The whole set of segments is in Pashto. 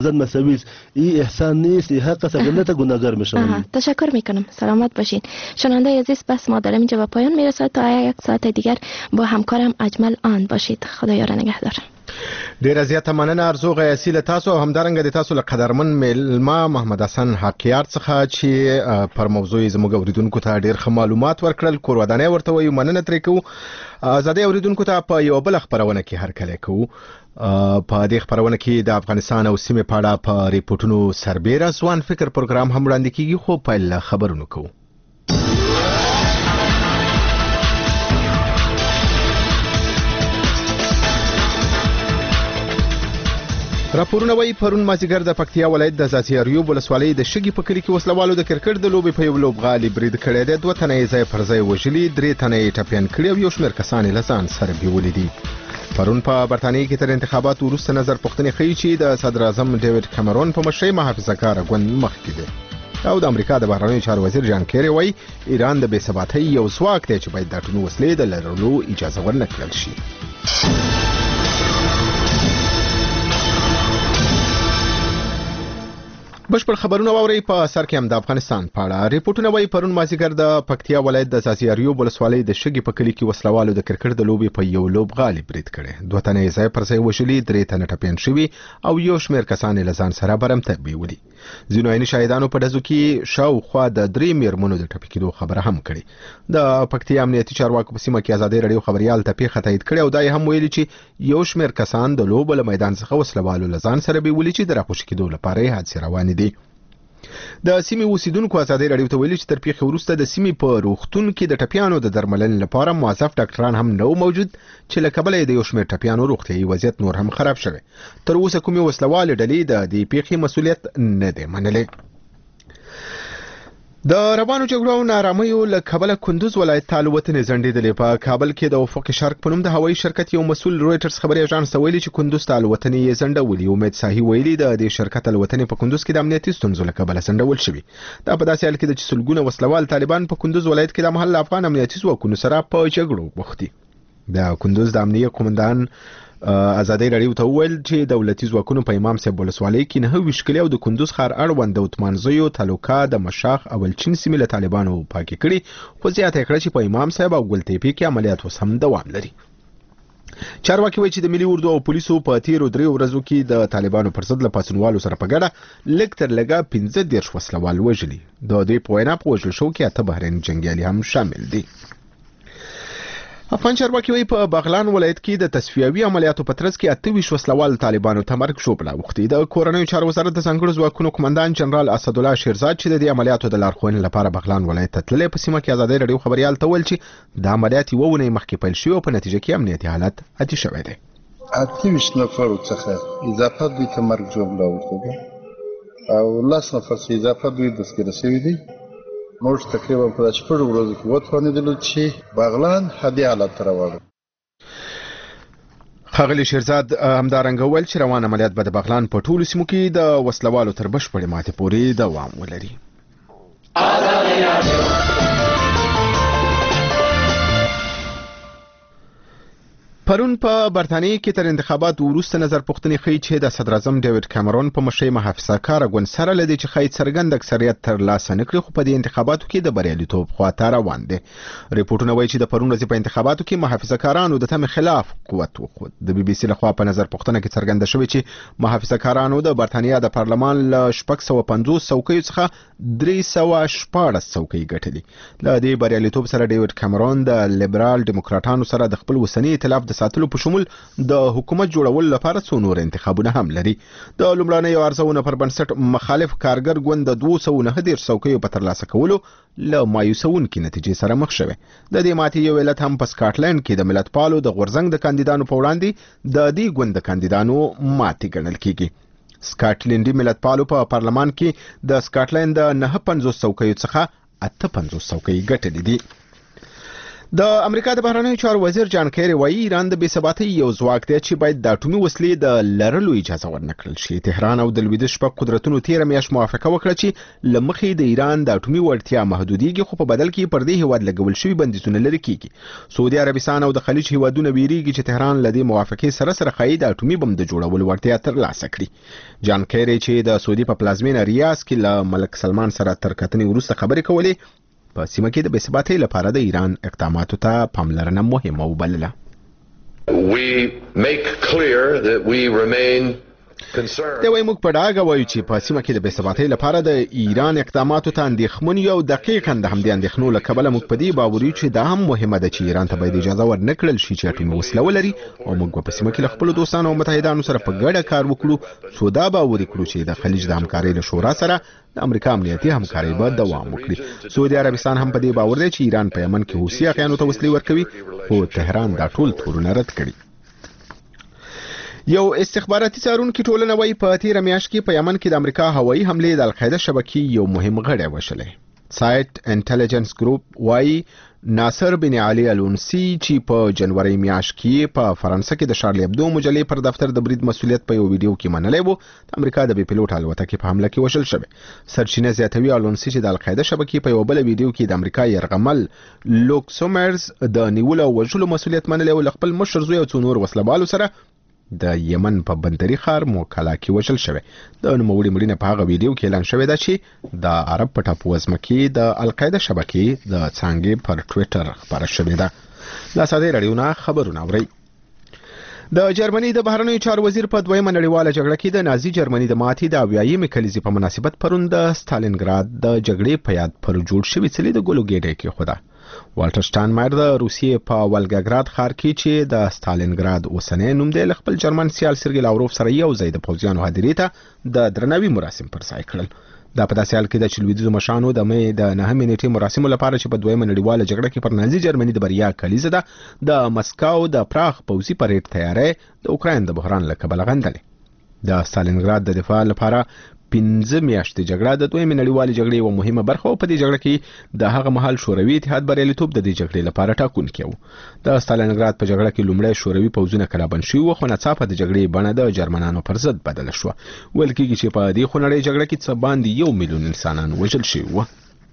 زن مساویست. این احسان نیست، این حق است. اگر نه تا گناهگار میشوند. تشکر میکنم. سلامت باشین. شنونده عزیز، بس ما داریم اینجا به پایان میرسد. تا یک ساعت دیگر با همکارم اجمل آن باشید. خدایا را نگهدار. ډیر زیاته مننه ارزو غیاسی له تاسو همدارنګه د تاسو له قدرمن ملما محمد حسن حقیار څخه چې پر موضوع زموږ اوریدونکو ته ډیر ښه معلومات ورکړل. کور ودانۍ ورته وایو، مننه ترې کوو. آزادۍ اوریدونکو ته په یو بل خبرونه کې هرکلی کوو. په دې خبرونه کې د افغانستان او سیمې په اړه په ریپورتونو سربیره ځوان فکر پروګرام هم وړاندې کیږي، خو پیل خبرونه کوو. راپورونه وايي پرون مازیګر د پکتیا ولایت د ذاتی اریوب ولسوالۍ د شګي په کلی کې وسلوالو د کرکټ د لوبې په یو لوبغالي برید کړی دی. 2 تنه یې ځای پر ځای وژلي، 3 تنه یې ټپیان کړي او یو شمېر کسان یې له ځان سره بیولي دي. پرون په برتانیې کې تر انتخاباتو وروسته نظر پوښتنې ښیي چې د صدر اعظم ډیوډ کامرون په مشرۍ محافظه‌کاره ګوند مخکې دی. او د امریکا د بهرنیو چارو وزیر جان کیری وايي ایران د بې ثباتۍ یو ځواک دی چې باید د اټومي وسلې د لرلو اجازه ورنه کړل شي. بشپړ خبرونه واوري په سر کې هم د افغانستان په اړه. ریپورتونه وايي پرون مازیګر د پکتیا ولایت د ذاتی اریوب ولسوالۍ د شګي په کلی کې وسلوالو د کرکټ د لوبې په یو لوبغالي برید کړی. 2 تنه یې ځای پر ځای وژلي، 3 تنه ټپیان شوي او یو شمېر کسان یې له ځان سره برمته بیولي. ځینو عیني شاهدانو په ډزو کې شاوخوا د 3 میرمنو د ټپي کېدو خبره هم کړې. د پکتیا امنیتي چارواکو په سیمه کې ازادۍ رادیو خبريال ته پیښه تایید کړې او دا هم ویلي چې یو شمېر کسان د لوبو له میدان څخه وسلوالو له ځان سره بیولي چې د راخوشي کېدو لپاره یې حادثې روانې دي. د سیمې اوسیدونکو ازادۍ رادیو ته ویلي چې تر پیښې وروسته د سیمې په روغتون کې د ټپیانو د درملنې لپاره موظف ډاکټران هم نه موجود چې له کبله د یو شمېر ټپیانو روغتیایي وضعیت نور هم خراب شوی. تر اوسه کومې وسلوالې ډلې د دې پیښې مسؤلیت نه دی منلی. د روانو جګړو او نارامیو له کبله کندوز ولایت ته الوتنې ځنډېدلې. په کابل کې د افق شرق په نوم د هوایي شرکت یو مسؤل رویټرز خبري اژانس ته ویلي چې کندوز ته الوتنې یې ځنډولې. امید ساحي ویلي د دې شرکت الوتنې په کندوز کې د امنیتي ستونزو له کبله ځنډول شوي. دا په داسې حال کې ده چې سلګونه وسلوال طالبان په کندوز ولایت کې د محل افغان امنیتي ځواکونو سره په جګړو بوخت دي. د کندوز د امنیه قومندان ازادۍ رادیو ته وویل چې دولتي ځواکونو په امام صاحب ولسوالۍ کې 9 کلی او د کندوز ښار اړوند د اتمانزیو تلوکا د مشاخ اولچین سیمې له طالبانو پاکې کړي، خو زیاته کړه چې په امام صاحب او ګلتیپې کې عملیات اوس هم دوام لري. چارواکي وایي چې د ملي اردو او پولیسو په تیرو 3 ورځو کې د طالبانو پر ضد له پاڅونوالو سره په ګډه لږ تر لږه 15 وسلوال وژلي. د دې په وینا په وژل شوو کې 8 بهرني جنګیالي هم شامل دي. افغان چارواکي وایي په بغلان ولایت کې د تصفیوي عملیاتو په ترڅ کې 28 وسلوال طالبانو ته مرګ ژوبله وختي. د کورنیو چارو وزارت د ځانګړو ځواکونو قومندان جنرال اسدالله شیرزاد چې د دې عملیاتو د لارښوونې لپاره بغلان ولایت ته تللی، په سیمه کې ازادۍ رادیو خبريال ته ویل چې د عملیات یوه اونۍ مخکې پیل شوي او په نتیجه کې امنیتي حالت عادي شوی دی. 28 نفرو څخه اضافه دوی ته مرګ ژوبله ورکړه او 10 نفر څخه اضافه دوی دستګیر شوي دي. موږ تقریبا په 4 ورځو کې وتوانېدلو چې بغلان هدي حالت ته راوړو. ښاغلي شیرزاد همدارنګه وویل چې روان عملیات به د بغلان په ټولو سیمو کې د وسلوالو تر بشپړې ماتې پورې دوام ولري. پرون په برتانیې کې تر انتخاباتو وروسته نظر پوښتنې ښیي چې د صدر اعظم ډیوډ کامرون په مشرۍ محافظه‌کاره ګوند سره له دې چې ښایي څرګند اکثریت ترلاسه نه کړي، خو په دې انتخاباتو کې د بریالیتوب خواته روان دی. ریپورټونه وایي چې د پرون ورځې په انتخاباتو کې محافظه‌کارانو د تمې خلاف قوت وښود. د بي بي سي لخوا په نظر پوښتنه کې څرګنده شوې چې محافظه‌کارانو د برتانیا د پارلمان له 650 څوکیو څخه 314 څوکۍ ګټلې. له دې بریالیتوب سره ډیوډ کامرون د لیبرال ډیموکراټانو سره د خپل وسنی ائتلاف د ساتلو په شمول د حکومت جوړولو لپاره څو نور انتخابونه هم لري. د لومړنیو ارزونو پر بنسټ مخالف کارګر ګوند د 219 څوکیو په ترلاسه کولو له مایوسونکې نتیجې سره مخ شوی. د دې ماتې یو علت هم په سکاټلند کې د ملتپالو د غورځنګ د کاندیدانو په وړاندې د دې ګوند د کاندیدانو ماتې ګڼل کیږي. سکاټلندي ملتپالو په پارلمان کې د سکاټلند د 59 څوکیو څخه 58 څوکۍ ګټلې دي. د امریکا د بهرنیو چارو وزیر جان کیری وایي ایران د بېثباتۍ یو ځواک دی چې باید د اټومي وسلې د لرلو اجازه ورنکړل شي. تهران او د لویدیځ شپږ قدرتونو تیره میاشت موافقه وکړه چې له مخې د ایران د اټومي وړتیا محدودیږي، خو په بدل کې پر دې هیواد لګول شوي بندیزونه لرې کیږي. سعودي عربستان او د خلیج هیوادونه ویریږي چې تهران له دې موافقې سره ښایي د اټومي بم د جوړولو وړتیا ترلاسه کړي. جان کیری چې د سعودي په پلازمینه ریاض کې له ملک سلمان سره تر کتنې وروسته خبرې کولې، په سیمه کې د بېثباتۍ لپاره د ایران اقداماتو ته پاملرنه مهمه وبلله. We make clear that we remain دا وایي موږ په ډاګه وایو چې په سیمه کې د بېثباتۍ لپاره د ایران اقداماتو ته اندېښمن یو. دقیقاً د همدې اندېښنو له کبله موږ په دې باور یو چې دا هم مهمه ده چې ایران ته باید اجازه ورنکړل شي چې اټومي وسله ولري، او موږ په سیمه کې له خپلو دوستانو او متحدانو سره په ګډه کار وکړو څو دا باور کړو چې د خلیج د همکارۍ له شورا سره د امریکا امنیتي همکارۍ به دوام وکړي. سعودي عربستان هم په دې باور دی چې ایران په یمن کې حوثي اغیانو ته وسلې ورکوي، خو تهران دا ټول تورونه رد کړي. یو استخباراتي څارونکي ټولنه وایي په تیره میاشت کې په یمن کې د امریکا هوایي حملې د القاعده شبکې یو مهم غړی وشلی. سایت انټيليجنس ګروپ وایي ناصر بن علي الونسی چې په جنوري میاشت کې په فرانسه کې د شارلی ابدو مجلې پر دفتر د برید مسؤلیت په یو ویډیو کې منلی وو، د امریکا د بې پیلوټ الوتکې په حمله کې وژل شوی. سرچینه زیاتوي الونسی چې د القاعده شبکې په یو بل ویډیو کې د امریکا یرغمل لوک سومرز د نیولو او وژلو مسؤلیت منلی او خپل مشر زوی او څو نور وسلوالو سره د یمن په بندري ښار موکلا کې وژل شوی. د نوموړي مړینه په هغه ویډیو کې اعلان شوی ده چې د عرب په ټاپو وزمه کې د القاعده شبکې د څانګې پر ټویټر خبره شوې ده. لا ساده رادیو نه خبرونه اورئ. د جرمني د بهرنیو چارو وزیر په دویمه نړیواله جګړه کې د نازي جرمني د ماتې د 80مې کلیزې په مناسبت پرون د ستالینګراد د جګړې په یاد پر جوړ شوي څلي د ګلو ګېډۍ کېښوده. والټر شټاینمایر د روسیې په ولګاګراد ښار کې چې د ستالینګراد اوسنی نوم دی له خپل جرمن سیال سرګي لاوروف سره یو ځای د پوځیانو هدیرې ته د درناوي مراسم پر ځای کړل. دا په داسې حال کې د لویدیځو مشرانو د مې د 9مې نیټې مراسمو لپاره چې په دویمه نړیواله جګړه کې پر نازي جرمني د بریا کلیزه ده د مسکو د پراخ پوځي پریډ تیاری د اوکراین د بحران له کبله غندلې. د ستالینګراد د دفاع لپاره 15 میاشتې جګړه د دویمې نړیوالې جګړې یوه مهمه برخه او په دې جګړه کې د هغه مهال شوروي اتحاد بریالیتوب د دې جګړې لپاره ټاکونکی و. د ستالینګراد په جګړه کې لومړی شوروي پوځونه کلابند شوي وو، خو ناڅاپه د جګړې بڼه د جرمنانو پر ضد بدله شوه. ویل کېږي چې په دې خونړۍ جګړه کې څه باندې 1 میلیون انسانان وژل شوي وو.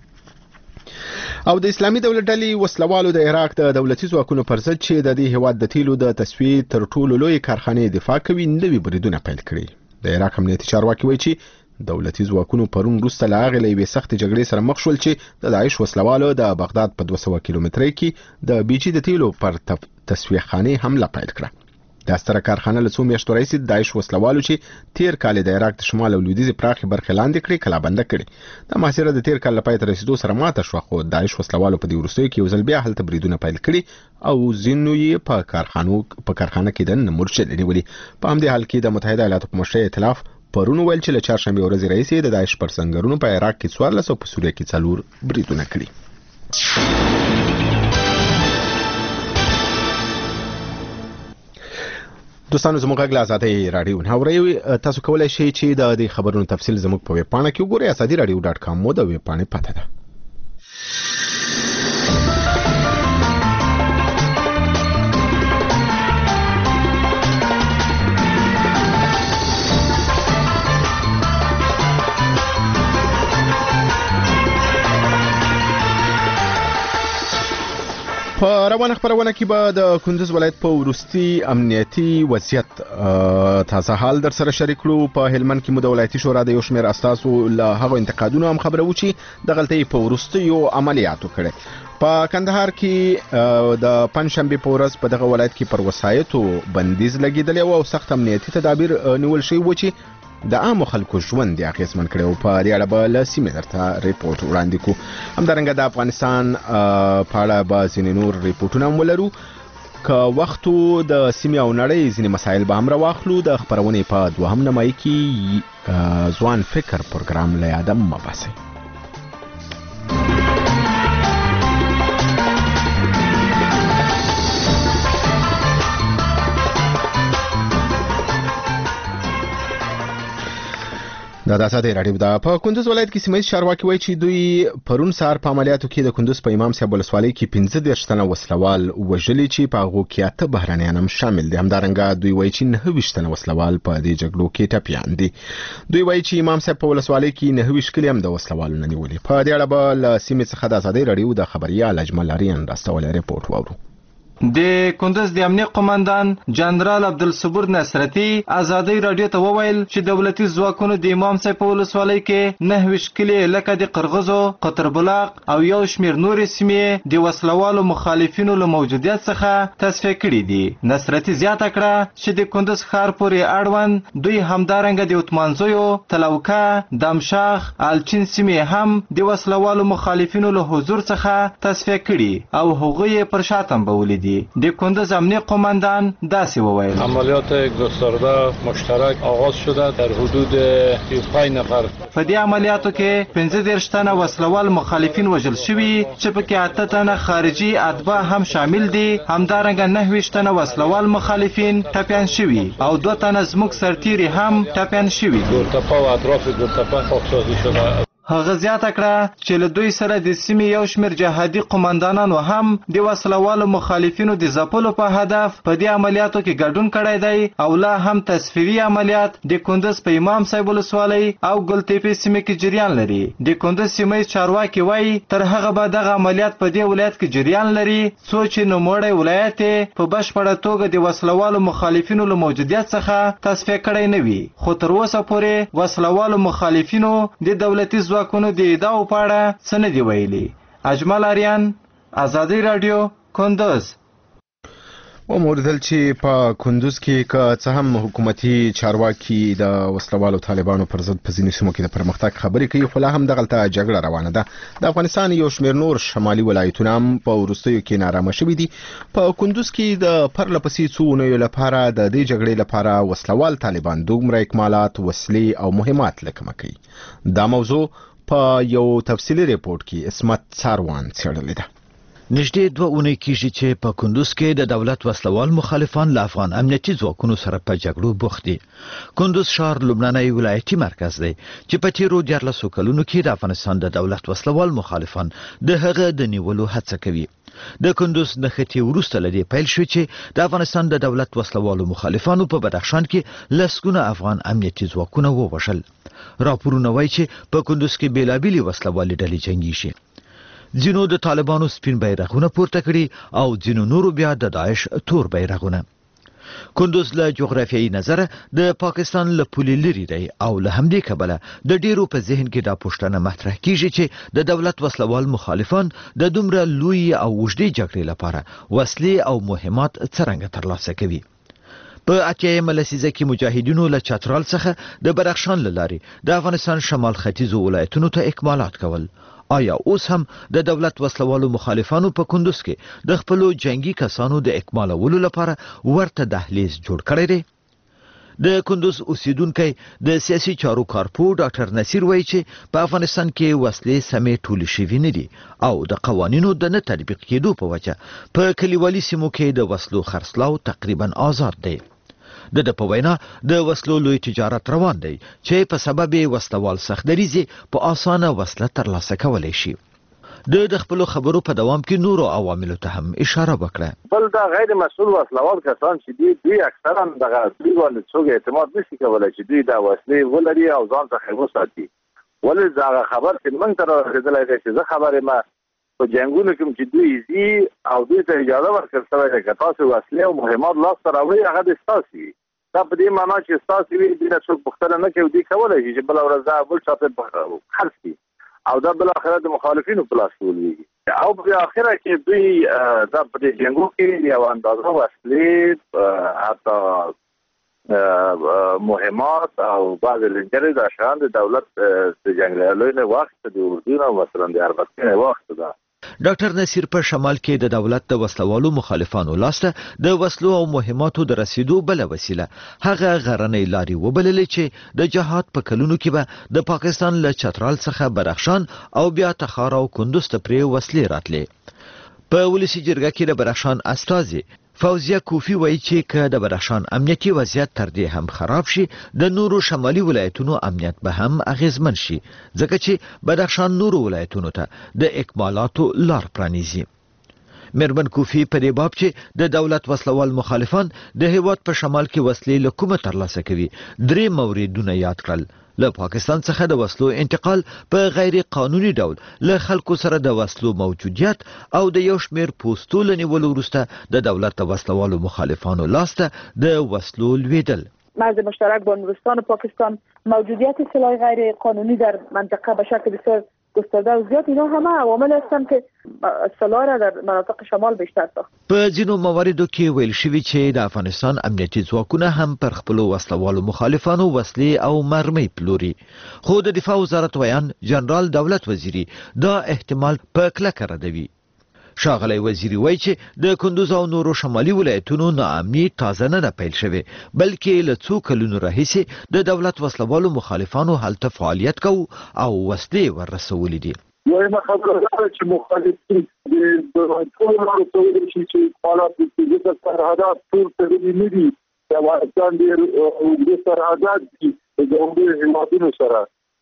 او د اسلامي دولت ډلې وسلوالو د عراق د دولتي ځواکونو پر ضد چې د دې هیواد د تیلو د تصفیې تر ټولو لوی کارخانې دفاع کوي نوي بریدونه پیل کړي. د عراق امنیتي چارواکي وایي چې دولتي ځواکونو پرون وروسته له هغې له یوې سختې جګړې سره مخ شول چې د داعش وسلوالو د بغداد په 200 کیلومترۍ کې د بیجي د تیلو پر تصفیه خانې حمله پیل کړه. دا ستره کارخانه له څو میاشتو راهیسې د داعش وسلوالو چې تیر کال د عراق د شمال او لویدیځې پراخې برخې لاندې کړې کلابنده کړې. دا محاصره د تیر کال له پای ته رسېدو سره ماته شوه، خو د داعش وسلوالو په دې وروستیو کې یو ځل بیا هلته بریدونه پیل کړي او ځینو یې په کارخانه کې دننه مرچلې نیولي. په همدې حال کې د متحده ایالاتو په مشرۍ ائتلاف پرون ویل چې له چهارشنبې ورځې راهیسې د داعش پر سنګرونو په عراق کې 14 او په سوریه کې 4 بریدونه کړي. دوستانو زموږ غږ له آزادۍ راډیو نه اورئ. تاسو کولی شئ چې د دې خبرونو تفصیل زموږ په ویب پاڼه کې وګورئ. azadiradio.com مو د ویب پاڼې پته ده. په روانه خبرونه کې به د کندوز ولایت په وروستي امنیتي وضعیت تازه حال در سره شریک کړو. په هلمند کې مو د ولایتي شورا د یو شمېر استازو له هغو انتقادونو هم خبره و چې د غلطۍ په وروستیو عملیاتو کړی. په کندهار کې د پنجشنبې په ورځ په دغه ولایت کې پر وسایطو بندیز لګېدلی او سخت امنیتي تدابیر نیول شوي و چې د عامو خلکو ژوند یې اغېزمن کړی او په دې اړه به له سیمې درته ریپورټ وړاندې کړو. همدارنګه د افغانستان په اړه به ځینې نور ریپورټونه هم ولرو. که وخت د سیمې او نړۍ ځینې مسایل به هم راواخلو. د خپرونې په دوهم نیمایي کې ځوان فکر پروګرام له یاده مه باسئ. د آزادۍ راډیو د په کندوز ولایت کې سیمه چارواکي وایي چې دوی پرون سهار په عملیاتو کې د کندوز په امام صاحب ولسوالۍ کې 15 تنه وسلوال وژلي چې په هغو کې 8 بهرانيان هم شامل دي. همدارنګه دوی وایي چې 29 تنه وسلوال په دې جګړو کې ټپيان دي. دوی وایي چې امام صاحب په ولسوالۍ کې 29 کلی هم د وسلوالو نه نیولي. په دې اړه به له سیمې څخه د آزادۍ راډیو د خبريال اجمل اریان راستولې ریپورت واورو. د کندوز د امنیت قومندان جنرال عبدالصبور نصرتی آزادۍ رادیو ته وویل چې دولتي ځواکونو د امام صاحب په ولسوالۍ کې 29 کلی لکه د قرغزو، قطر بلاق او یو شمیر نورې سیمې د وسلوالو مخالفینو له موجودیت څخه تصفیه کړي دي. نصرتی زیاته کړه چې د کندوز ښار پورې اړوند دوی همدارنګه د اتمانزیو، تلوکه، دمشاخ، الچین سیمې هم د وسلوالو مخالفینو له حضور څخه تصفیه کړي او هغوی پر شا تنبولي دي. د کندوز امنیت قومندان داسې وویل عملیات گسترده مشترک آغاز شده در حدود 35 نفر. په دې عملیاتو کې 15 تنه وسلوال مخالفین وژل شوي چې پکې 8 تنه خارجي اتباع هم شامل دي. همدارنګه 29 تنه وسلوال مخالفین ټپیان شوي او 2 تنه زموږ سرتیري هم ټپیان شوي. گلتپه و اطراف گلتپه خاکسازی شده. هغه زیاته کړه چې له دوی سره د سیمې یو شمیر جهادي قومندانانو هم د وسلوالو مخالفینو د ځپلو په هدف په دې عملیاتو کې ګډون کړی دی او لا هم تصفیوي عملیات د کندوز په امام صاحب ولسوالۍ او ګلتپې سیمې کې جریان لري. د کندوز سیمې چارواکي وایي تر هغه به دغه عملیات په دې ولایت کې جریان لري څو چې نوموړی ولایت په بشپړه توګه د وسلوالو مخالفینو له موجودیت څخه تصفیه کړی نه وي. خو تر اوسه پورې وسلوالو مخالفینو د دولتي ځواکونو د ادعاو په اړه څه نه دي ویلي. اجمل اریان، آزادۍ راډیو، کندوز. وموردل چې په کندوز کې که څه هم حکومتي چارواکي د وسلوالو طالبانو پر ضد په ځینو سیمو کې د پرمختګ خبرې کوي، خو لا هم دغلته جګړه روانه ده. د افغانستان یو شمېر نور شمالي ولایتونه هم په وروستیو کې نارامه شوي دي. په کندوز کې د پرله پسې څو اونیو لپاره د دې جګړې لپاره وسلوال طالبان دومره اکمالات، وسلې او مهمات لکمه کوي. دا موضوع په یو تفصیلي ریپورت کې اسمت ساروان څېړلې ده. نږدې 2 اونۍ کېږي چې په کندوز کې د دولت وسلوال مخالفان له افغان امنیتي ځواکونو سره په جګړو بوخت دي. کندوز ښار لومړنی ولایتي مرکز دی چې په تیرو 14 کلونو کې د افغانستان د دولت وسلوال مخالفان د هغه د نیولو هڅه کوي. د کندوز نښتې وروسته له دې پیل شو چې د افغانستان د دولت وسلوالو مخالفانو په بدخشان کې لسګونه افغان امنیتي ځواکونه ووژل. راپورونه وایي چې په کندوز کې بیلابېلې وسلوالې ډلې جنګېږي. ځینو د طالبانو سپین بیرغونه پورته کړي او ځینو نورو بیا د داعش تور بیرغونه. کندوز له جغرافیایي نظره د پاکستان له پولې لرې دی او له همدې کبله د ډیرو په ذهن کې دا پوښتنه مطرح کیږي چې د دولت وسلوال مخالفان د دومره لوی او اوږدې جګړې لپاره وسلې او مهمات څرنګه ترلاسه کوي. په 8مه لسیزه کې مجاهدینو له چترال څخه د بدخشان له لارې د افغانستان شمال ختیځو ولایتونو ته اکمالات کول. آیا اوس هم د دولت وسلوالو مخالفانو په کندوز کې د خپلو جنگي کسانو د اکمالولو لپاره ورته دهلیز جوړ کړی دی؟ د کندوز اوسیدونکی د سیاسي چارو کارپو ډاکټر نصیر وایي چې په افغانستان کې وسلې سمې ټولې شوي نه دي او د قوانینو د نه تطبیق کېدو په وجه په کلیوالي سیمو کې د وسلو خرڅلاو تقریبا آزاد دی. د په وینا د وسلو لوی تجارت روان دی چې په سبب وسلوال سختدریزي په اسانه وسله ترلاسه کولی شي. د خپل خبرو په دوام کې نورو عواملو ته هم اشاره وکړه. بل دا غیر مسؤل وسلوال کسان چې دوی اکثرا دغه دوی ولې څوک اعتماد نشي کولای چې دوی دا وسلې ولري او ځان څخه وساتي. ولې دا خبر چې موږ ته راغلی دی چې زه خبرې ما په جنګونو کې چې دوی زی او دوی ته اجازه ورکړل شوې ده چې تاسو وسلې او مهمات لاس ته راوړئ، هغه د ستاسو وي. دا په دې معنی چې ستاسو وي، دوی نه څوک پوښتنه نه کوي، دوی کولی شي چې بله ورځ دا بل چا ته خرڅ کړي او دا بالاخره د مخالفینو په لاس ولویږي. او په اخره کې دوی دا په دې جنګو کې یو اندازه وسلې حتی مهمات او بعض لنجرې د شان د دولت د جنګیالیو نه واخیسته، د اردو نه مثلا د اربکي نه واخیسته. ده ډاکټر نصیر په شمال کې د دولت د وسلوالو مخالفانو لاسته د وسلو او مهماتو د رسیدو بل وسیله هغه غرنۍ لارې وبللې چې د جهاد په کلونو کې به د پاکستان له چترال څخه بدخشان او بیا تخار او کندوز ته پرې وسلې راتلې. په ولسی جرګه کې د بدخشان استازي فوزیه کوفی وایي چې که د بدخشان امنیتي وضعیت تر دې هم خراب شي د نورو شمالي ولایتونو امنیت به هم اغیزمن شي ځکه چې بدخشان نورو ولایتونو ته د اکمالاتو لار پرانیزي. میرمن کوفی په دې باب چې د دولت وسلوال مخالفان د هیواد په شمال کې وسلې له کومه ترلاسه کوي 3 موردونه یاد کړل. له پاکستان څخه د وسلو انتقال په غیر قانوني ډول له خلکو سره د وسلو موجودیت او د یو شمېر پوستو له نیولو وروسته د دولت د وسلوالو مخالفانو لاسته د وسلو لویدل. مرز مشترک با نورستان و پاکستان، موجودیت سلاح غیر قانونی در منطقه به شکل بسیار گسترده و زیاد، اینا همه عوامل هستند که سلاح را در مناطق شمال بیشتر ساخت. په ځینو مواردو کې ویل شوي چې د افغانستان امنیتي ځواکونه هم پر خپلو وسلوالو مخالفانو وسلې او مرمۍ پلوري، خو د دفاع وزارت ویان جنرال دولت وزیری دا احتمال په کلکه ردوي. ښاغلی وزیری وایي چې د کندوز او نورو شمالي ولایتونو ناامني تازه نه پیل شوې، بلکې له څو کلونو راهیسې د دولت وسلوالو مخالفانو هلته فعالیت کوي او وسلې ورسولې دي. یوه خبره ده چې مخالفین د ټول راوړل شي چې حالات د سرحدات ټول تړلي نه دي. د افغانستان د سرحدات دي د جمهوریت هیوادونو سره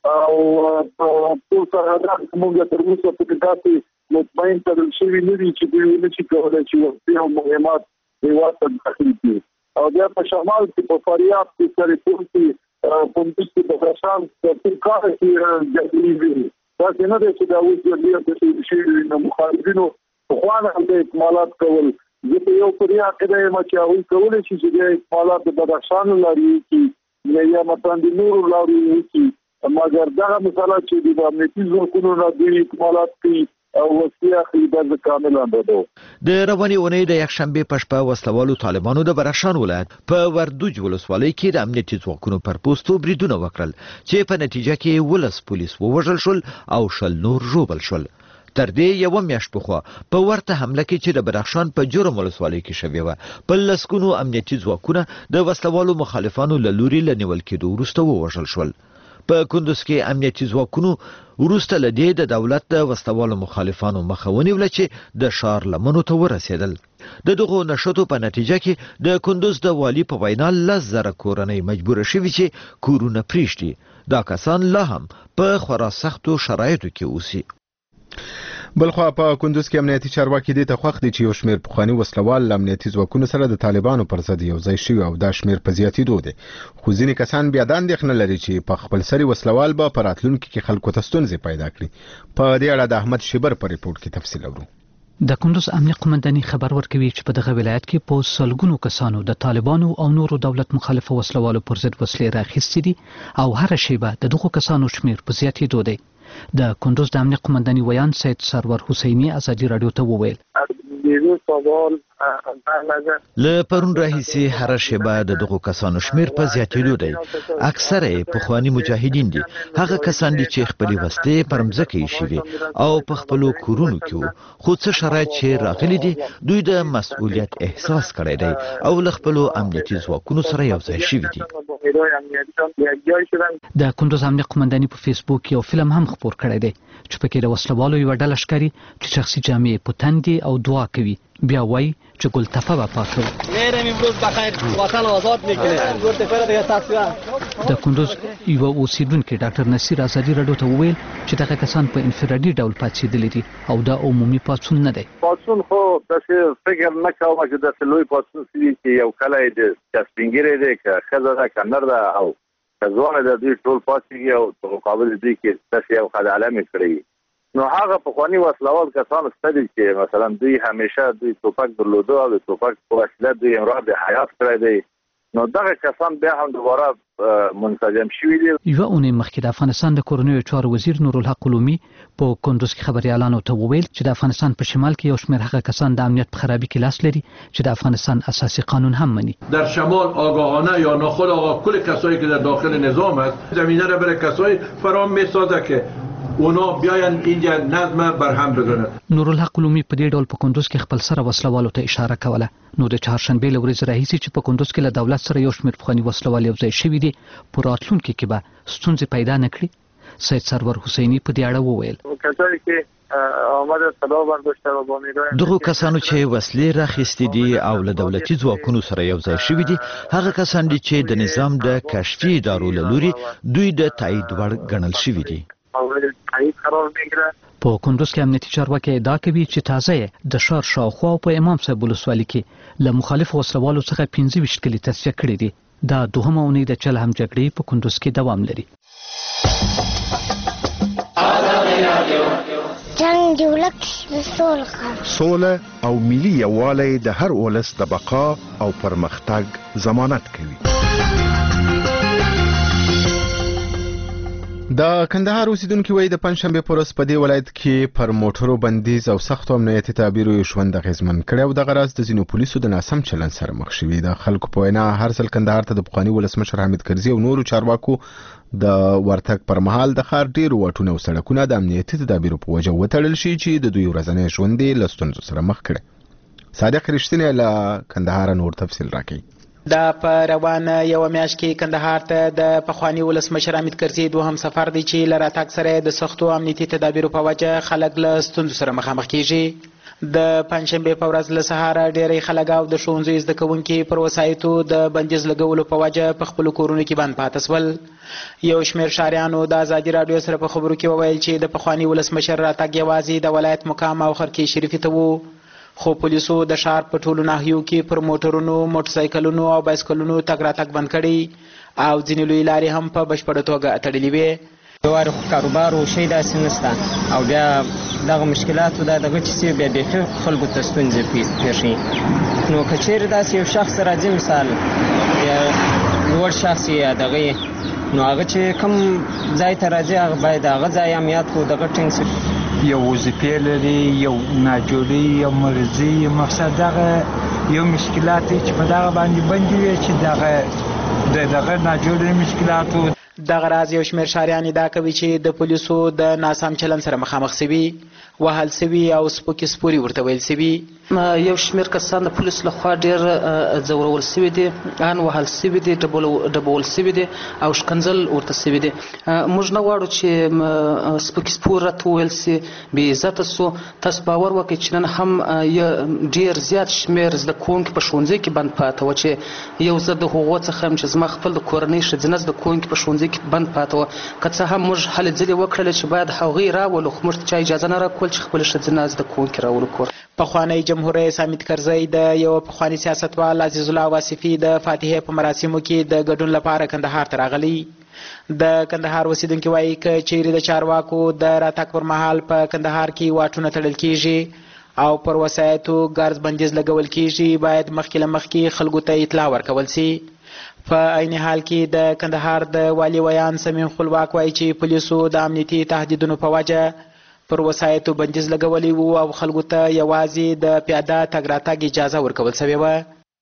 او ټول سرحدات موږ تر اوسه په داسې مطمئن تړل شوي نه دي چې دوی نشي کولی چې وسلې او مهمات هیواد ته داخل کړي. او بیا په شمال کې په فاریاب کې سرپور کې کندوز کې بدخشان په کار کې جګړې وي. داسې نه دی چې دا اوس جګړې شوي نو مخالفینو پخوانه هلته اکمالات کول. زه په یو پرې عقیده یم چې هغوی کولی شي چې بیا اکمالات د بدخشان له لارې وکړي یا مثلا د نورو لارې وکړي، مګر دغه مسله چې د امنیتي ځواکونو نه دوی اکمالات کوي او وسیله اخلي د کامل اندازو. د روانې اونۍ د یکشنبې په شپه وسلوالو طالبانو د بدخشان ولایت په وردوج ولسوالۍ کې د امنیتي ځواکونو پر پوستو بریدونه وکړل چې په نتیجه کې 12 پولیس ووژل شول او 10 نور ژوبل شول. تر دې یو میاشت پخوا په ورته حمله کې چې د بدخشان په جرم ولسوالۍ کې شوې وه، په لسګونو امنیتي ځواکونه د وسلوالو مخالفانو له لوري له نیول کېدو وروسته ووژل شول. په کندوز کې امنیتي ځواکونو وروسته له دې د دولت د وسلوالو مخالفانو مخه ونیوله چې د ښار لمنو ته ورسېدل. د دغو نشټو په نتیجه کې د کندوز د والي په وینا 10,000 کورنۍ مجبوره شوي چې کورونه پرېږدي. دا کسان لا هم په خورا سختو شرایطو کې اوسي. بلخوا په کندوز کې امنیتي چارواکي دې ته خوښ دي چې یو شمېر پخواني وسلوال له امنیتي ځواکونو سره د طالبانو پر ضد یو ځای شوي او دا شمېر په زیاتېدو دی. خو ځینې کسان بیا دا اندېښنه لري چې په خپل سري وسلوال به په راتلونکي کې خلکو ته ستونزې پیدا کړي. په دې اړه د احمد شیبر په ریپورت کې تفصیل اورو. د کندوز امنیه قومنداني خبر ورکوي چې په دغه ولایت کې په سلګونو کسانو د طالبانو او نورو دولت مخالفه وسلوالو پر ضد وسلې راخیستې دي او هر شیبه د دغو کسانو شمیر په زیاتېدو دی. د کندوز د امنیه قومنداني ویان سید سرور حسینی ازادي رادیو ته وویل له پرون راهیسې هر شیبه د دغو کسانو شمیر په زیاتېدو دی. اکثره یې پخواني مجاهدین دي، هغه کسان دي چې خپلې وسلې پر مځکه ایښي وي او په خپلو کورونو کې وو، خو څه شرایط چې راغلي دي دوی د مسؤلیت احساس کړی دی او له خپلو امنیتي ځواکونو سره یو ځای شوي دي. د کندوز امنیه قومنداني په فیسبوک یو فلم هم خپور کړی دی چې پکې د وسلوالو یوه ډله ښکاري چې شخصي جامې په تن دي او دعا کوي. بیا وایي چې ګلتفه به پاکوي. د کندوز یو اوسیدونکي ډاکټر نصیر ازادي رادیو ته وویل چې دغه کسان په انفرادي ډول پاڅېدلي دي او دا عمومي پاڅون نه دی. پاڅون خو داسې فکر نه کوم چې داسې لوی پاڅون دی چې یو کله د سپینګیری دی که ښځه ده که نر ده او که ځوانه ده، دوی ټول پاڅېږي او په مقابل دوی کې داسې یو خدعلمې کړی. نو هغه پخواني وسلوال کسان شته دي چې مثلا دوی همیشه دوی توپک درلوده او د توپک په وسیله دوی امرار د حیات کړی دی. نو دغه کسان بیا هم دوباره منسجم شوي دي. یوه اونۍ مخکې د افغانستان د کورنیو چارو وزیر نورالحق علومي په کندوز کې خبریالانو ته وویل چې د افغانستان په شمال کې یو شمېر هغه کسان د امنیت په خرابي کې لاس لري چې د افغانستان اساسي قانون هم منی. در شمال آگاهانه یا ناخودآگاه کل کسایی که در داخل نظام است زمینه را برای کسایی فراهم می‌سازد که اونا بیاین اینجا نظم برهم بزنن. نورالحق علومي په دې ډول په کندوز کې خپل سره وسلوالو ته اشاره کوله. نو د چهارشنبې له ورځې راهیسې چې په کندوز کې له دولت سره یو شمېر پخواني وسلوال یو ځای شوي دي، په راتلونکي کې به ستونزې پیدا نه کړي. سید سرور حسینی په دې اړه وویل کسایی که آمده طلا برداشته و با امیدواریم دغه کسانو چې وسلې راخیستې دي او له دولتي ځواکونو سره یو ځای شوي دي هغه کسان دي چې د نظام د کشفي ادارو له لوري دوی د تایید وړ ګڼل شوي دي. تایید قرار میگیره. په کندوز کې امنیتي چارواکي ادعا کوي چې تازه د ښار شاوخوا په امام صاحب ولسوالۍ کې له مخالفو وسلوالو څخه 25 کلي تصفیه کړي دي. دا دوهمه اونۍ د چل هم جګړې په کندوز کې دوام لري. جنگ ولک سوله او ملي یووالی د هر ولس د بقا او پرمختګ ضمانت کوي. د کندهار اوسیدونکو وایي د پنځشنبه پر ورځ په دې ولایت کې پر موټرو بندیز او سخت امنیتي تدابیرو یو ژوند اغیزمن کړی او د غرض د ځینو پولیسو د ناسم چلند سره مخ شوي. د خلکو په وینا هر ځل کندهار ته د پخواني ولسمشر حامد کرزي او نورو چارواکو د ورتګ پر مهال د ښار ډیرو واټونه او سړکونه د امنیتي تدابیرو په وجه وتړل شي چې د دوی ورځنی ژوند یې له ستونزو سره مخ کړی. صادق رښتینی له کندهار نور تفصیل راکوي. دا په روانه یو میاشت کې کندهار ته د پخواني ولسمشر حامد کرزي دوهم سفر دی چې له راتګ سره د سختو امنیتي تدابیرو په وجه خلک له ستونزو سره مخامخ کیږي. د پنځشنبه په ورځ له سهاره ډېری خلک او د ښوونځیو زده کوونکي پر وسایطو د بندیز لګولو په وجه په خپلو کورونو کې بند پاتې سول. یو شمېر ښاریانو د ازادي راډیو سره په خبرو کې وویل چې د پخواني ولسمشر راتګ یوازې د ولایت مقام او خرکې شریفي ته و، خو پولیسو د ښار په ټولو ناحیو کې پر موټرونو، موټرسایکلونو او بایسکلونو تګ راتګ بند کړی او ځینې لوی لارې هم په بشپړه توګه تړلې وې. دوار کاروبار او شی داسې نشته او بیا دغه مشکلاتو دا دغه چې بیا بیخي خلکو ته ستونزې پیښې. نو که چیرې داسې یو شخص راځي مثال یا لوړ شخص یا دغه نو هغه چې کوم ځای ته راځي هغه باید هغه ځای امنیت کو دغه ټینګ شي. یو وظیفې لري، یو ناجوړي، یو مرضي، مقصد دغه یو مشکلات چې په دغه باندې بندي وي چې دغه ناجوړي مشکلاتو. دغه راز یو شمېر ښاریان ادعا کوي چې د پولیسو د ناسم چلند سره مخامخ سوي، وهل سوي او سپوکې سپوري ورته ویل سوي. یو شمېر کسان د پولیس لخوا ډېر ځورول سوي دي، ان وهل سوي دي، ډبول سوي دي او شکنځل ورته سوي دي. موږ نه غواړو چې سپوکې سپور راته وویل سي، بې عزته سو. تاسو باور وکړئ چې نن هم ډېر زیات شمېر زده کوونکي په ښوونځي کې بند پاته وه چې یو زه د هغو څخه یم چې زما خپل د کورنۍ ښځینه زده کوونکي په ښوونځي کې بند پاته وه. که څه هم موږ هلې ځلې وکړلې چې باید هغوی راولو، خو موږ ته چا اجازه نه راکول چې خپلې ښځینه زده کوونکي راولو کور. پخوانی جمهور رئیس حامد کرزي د یو پخوانی سیاستوال عزیز الله واصفي د فاتحې په مراسمو کې د ګډون لپاره کندهار ته راغلی. د کندهار اوسیدونکي وایي که چیرې د چارواکو د راتګ پر مهال په کندهار کې واټونه تړل کیږي او پر وسایطو ګرځ بندیز لګول کیږي، باید مخکې له مخکې خلکو ته اطلاع ورکول سي. په عین حال کې د کندهار د والي ویان سمیم خپلواک وایي چې پولیسو د امنیتي تهدیدونو په وجه پر وسایطو بندیز لګولی وو او خلکو ته یوازې د پیاده تګ راتګ اجازه ورکول سوې وه.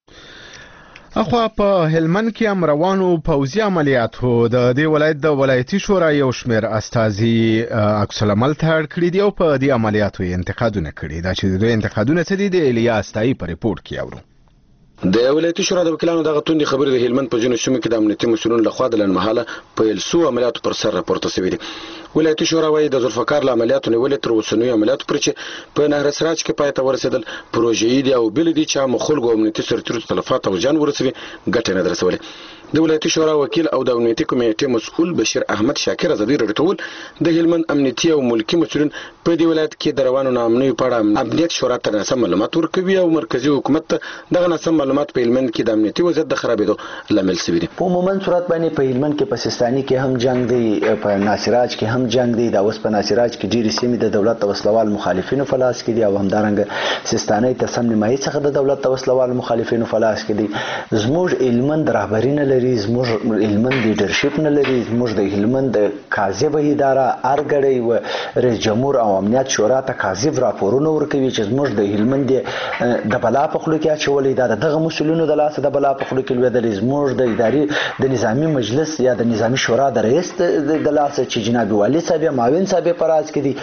اخوا په هلمند کې هم روانو پوځي عملیاتو د دې ولایت د ولایتي شورا یو شمېر استازي عکس العمل ته اړ کړي دي او په دې عملیاتو یې انتقادونه کړي. دا چې د دوی انتقادونه څه دي د الیاس تایي په ریپورټ کې اورو. د ولایتي شورا د وکیلانو دغه توندې خبرې د هلمند په ځینو سیمو کې د امنیتي مسؤلینو لخوا د لنډمهاله پیل سوو عملیاتو پر سر راپورته شوي دي. ولایتي شورا وایي د ذوالفقار له عملیاتو نیولې تر اوسنیو عملیاتو پورې چې په نهر سراج کې پای ته ورسېدل پروژې دي او بل دي چې عامو خلکو او امنیتي سرتیرو تلفات او زیان ورسوي ګټه نه در رسولې. د ولایتي شورا وکیل او د امنیتي کمیټې مسؤل بشیر احمد شاکر ازادي راډیو ته وویل د هلمند امنیتي او ملکي مسؤلین په دې ولایت کې د روانو ناامنیو په اړه امنیت شورا ته ناسم معلومات ورکوي او مرکزي حکومت ته دغه ناسم معلومات په هلمند کې د امنیتي وضعیت د خرابېدو لامل شوي دي. په عموما صورت باندې په هلمند کې په سیستاني کې هم جنگ دی، په ناصراج کې هم جنگ دی. دا اوس په ناصراج کې ډېرې سیمې د دولت د وسلوال مخالفینو په لاس کې دي او همدارنګه سیستانۍ ته سم نیمایي څخه د دولت د وسلوال مخالفینو په لاس کې دي. زموږ هلمند رهبري نه لري، زموږ هلمند لیډرشپ نه لري، زموږ د هلمند کاذبه اداره ارګړی و رئیس جمهور او امنیت شورا ته کاذب راپورونه ورکوي چې زموږ د هلمند د بلا په خوله کې اچولې. دا دغه مسؤلینو د لاسه د بلا په خوله کې لوېدلې. زموږ د ادارې د نظامي مجلس یا د نظامي شورا د رئیس د لاسه چې جناب والي صاحب معاون صاحب په راز کې دي.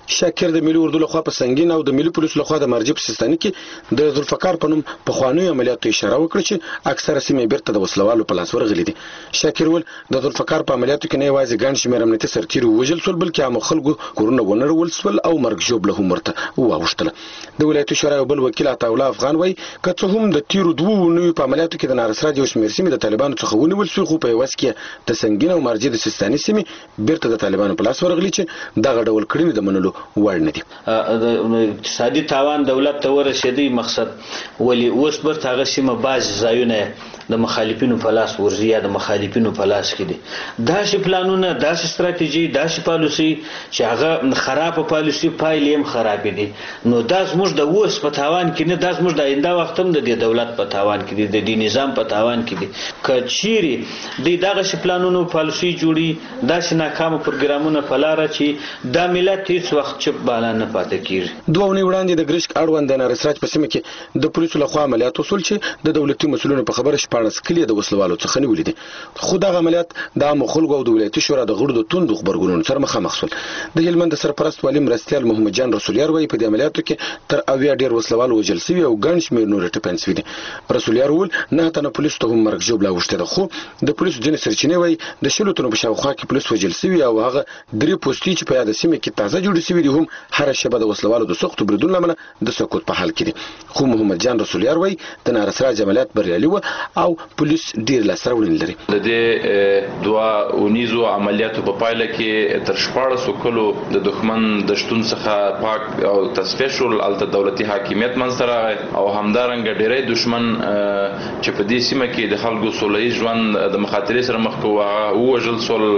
شاکر د ملي اردو لخوا په سنگین او د ملي پولیسو لخوا د مرجع په سیستاني کې د ذوالفقار په نوم په خواني عملیاتو اشاره وکړه چې اکثره سیمې بیرته د وسلوالو په لاس ورغلي دي. شاکر ول د ذوالفقار په عملیاتو کې نه یوازې ګڼ شمېر امنیتي سرتیري ووژل شول بلکې عامو خلکو کورونه ونړول شول او مرګ ژوبله هم ورته واوښتله. د ولایتي شورا یو بل وکیل عطاالله افغان وایي که څه هم د تیرو 2 اونیو په عملیاتو کې د نارسراج یو شمېر سیمې د طالبانو څخه ونیول شوې خو په یوه کې د سنگین او مرجع د سیستاني سیمې بیرته د طالبانو په لاس ورغلي چې دغه ډول کړنې د منلو وړ نه دي. اقتصادي تاوان دولت ته ورسېدی مقصد ولی اوس برته هغه سیمه باز ځایونه د مخالفینو په لاس ورځي یا د مخالفینو په لاس کې دي. داسې پلانونه داسې ستراتیژي داسې پالیسي چې هغه خراب پالیسي پایلې هم خراب دي نو دا زموږ د اوس په تاوان کې نه دا زموږ د آینده وخت هم د دولت په تاوان کې دي د دې نظام په تاوان کې دي. که چیرې د دغه پلانونو پالیسي جوړي داسې ناکام پروګرامونه په لار چې د ملت هیڅ وخت چپ بالا نه پاتې کیږي. 2 اونۍ وړاندې د ګرشک اړوند د نارسراج په سیمه کې د پولیسو لخوا عملیات وصول چې د دولتي مسؤلینو په خبره 14 کلی د وسلوالو څخه نیولې دي خو دغه عملیات د عامو خلکو او د ولایتي شورا د غړو د توندو خبرګونونو سره مخامخ شول. د هلمند سرپرست والي مرستیال محمد جان رسولیار وایي په دې عملیاتو کې تر 80 ډیر وسلوال وژل شوي او ګڼ شمېر نور ټپیان شوي دي. رسولیار وویل 9 تنه پولیسو ته هم مرګ ژوبله اوښتې ده خو د پولیسو ځینې سرچینې وایي د 100 تنو په شاوخوا کې پولیس وژل شوي او هغه 3 پوستې چې په یاده سیمه کې تازه جوړې شوي دي هم هره شبه د وسلوالو د سختو بریدونو له امله د سقوط په حال کې دي. خو محمد جان رسولیار وایي د نارسراج عملیات بریالي وو او پولیس ډیر لاسته راوړنې لري. د دې 2 اونیزو عملیاتو په پایله کې تر 14 کلو د دښمن د شتون څخه پاک او تصفیه شول الته دولتي حاکمیت منځته راغی او همدارنګه ډیری دښمن چې په دې سیمه کې د خلکو سولهییز ژوند د مخاطرې سره مخ کوه ووژل شول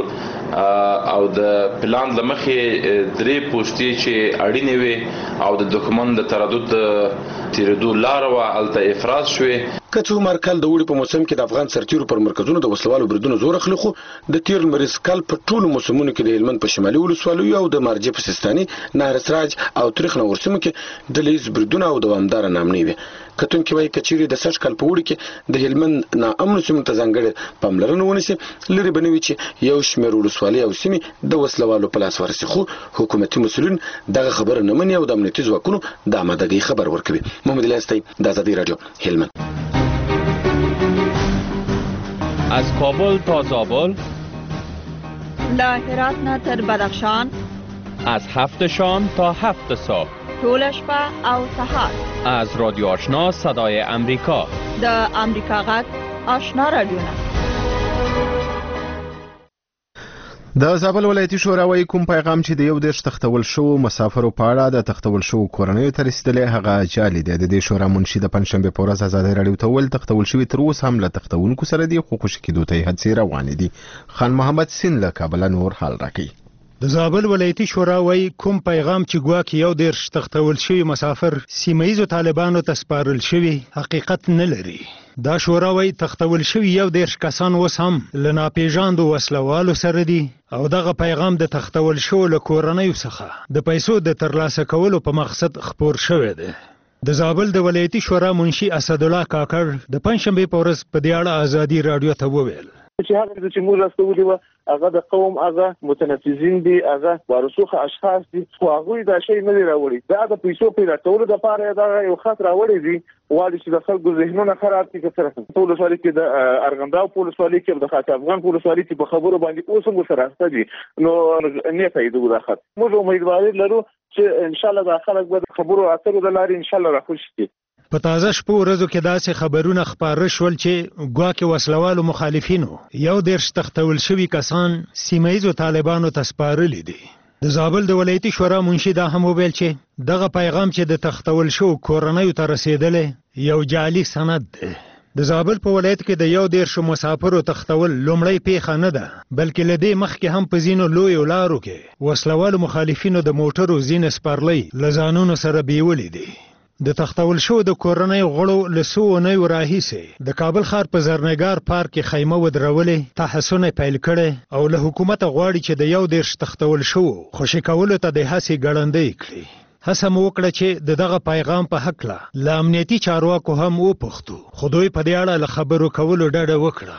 او د پلان له مخې 3 پوستې چې اړینې وي او د دښمن د تردد تیرېدو لاره وه هلته افراز شوې. که څه هم هر کال د اوړي په موسم کې د افغان سرتیرو پر مرکزونو د وسلوالو بریدونو زور اخلي خو د تیر لمریز کال په ټولو موسمونو کې د هلمند په شمالي ولسوالیو او د مرجع په سیستاني نهرسراج او تریخ نور سیمو کې د لیز بریدونه او دوامداره نامنې وي. کتونکي وایي که چیرې د 60 کال په اوړي کې د هلمند ناامنو سیمو ته ځانګړې پاملرنه ونیسي لرې به نه وي چې یو شمېر ولسوالۍ او سیمې د وسلوالو په لاس ورسي خو حکومتي مسؤلین دغه خبره نه مني او د امنیتي ځواکونو د آمادګۍ خبر ورکوي. محمد الیاس د آزادی رادیو هلمند. از کابل تا زابل، له هرات نه تر بدخشان، از 7 شام تا 7 صبح، طول شپه او سهار، از رادیو آشنا صدای امریکا، د امریکا غږ آشنا رادیو. د زابل ولایتي شورا وايي کوم پیغام چې د یو دیش تختول شو مسافرو په اړه د تختول شو کورنیو ته رسیدلی هغه جعلي دی. د دې شورا منشي د پنځشنبې په ورځ ازادي راډیو ته ویل تختول شوي تر اوسه هم له تختونکو سره دي خو خوشي کېدو ته یې هڅې روانې دي. خان محمد سین له کابله نور حال راکوي. د زابل ولایتي شورا وايي کوم پیغام چې ګواکې یو دیرش تختول شوي مسافر سیمهیزو طالبانو ته سپارل شوي حقیقت نه لري. دا شورا وايي تختول شوي یو دیرش کسان اوس هم له ناپېژاندو وسلوالو سره دي او دغه پیغام د تختول شو له کورنیو څخه د پیسو د ترلاسه کولو په مقصد خپور شوی دی. د زابل د ولایتي شورا منشي اسدالله کاکړ د پنځشنبې په ورځ په دې اړه ازادي راډیو ته وویل چې هغه چې موږ راستولي وو هغه د قوم هغه متنفذین دي هغه وارثوخه اشخاص دي خو هغه دا شی نه راوړي دا د پیسو پیدا کولو د پاره دا یو خطر راوړي دي والی چې د خلکو ذهنونه خراب کړي چې ټول سوالي کې د ارغنداو پولیس سوالي کې د خاطر افغان پولیس سوالي کې په خبرو باندې اوس هم سره راځي دي نو نه فائدو دا خط موږ امیدواري لرو چې ان شاء الله د خلک به خبرو اترو د لارې ان شاء الله راخوشي. په تازه شپو ورځو کې داسې خبرونه خپاره شول چې ګواکې وسلوالو مخالفینو یو دیرش تختول شوي کسان سیمهیزو طالبانو ته سپارلي دي. د زابل د ولایتي شورا منشي دا هم وویل چې دغه پیغام چې د تختول شو کورنیو ته رسېدلی یو جعلي سند دی. د زابل په ولایت کې د یو دیرشو مسافرو تختول لومړی پیښه نه ده بلکې له دې مخکې هم په ځینو لویو لارو کې وسلوالو مخالفینو د موټرو ځینې سپرلۍ له ځانونو سره بیولي دي. د تختول شو د کورنۍ غړو له څو اونیو راهیسې د کابل ښار په زرنګار پارک کې خیمه ودرولې تحصن پیل کړي او له حکومت غواړي چې د یو دیرش تختول شو خوشي کولو ته د هڅې ګړندۍ کړي. هڅه مو وکړه چې دغه پیغام په هکله له امنیتي چارواکو هم وپوښتو خو دوی په دې اړه له خبرو کولو ډډه وکړه.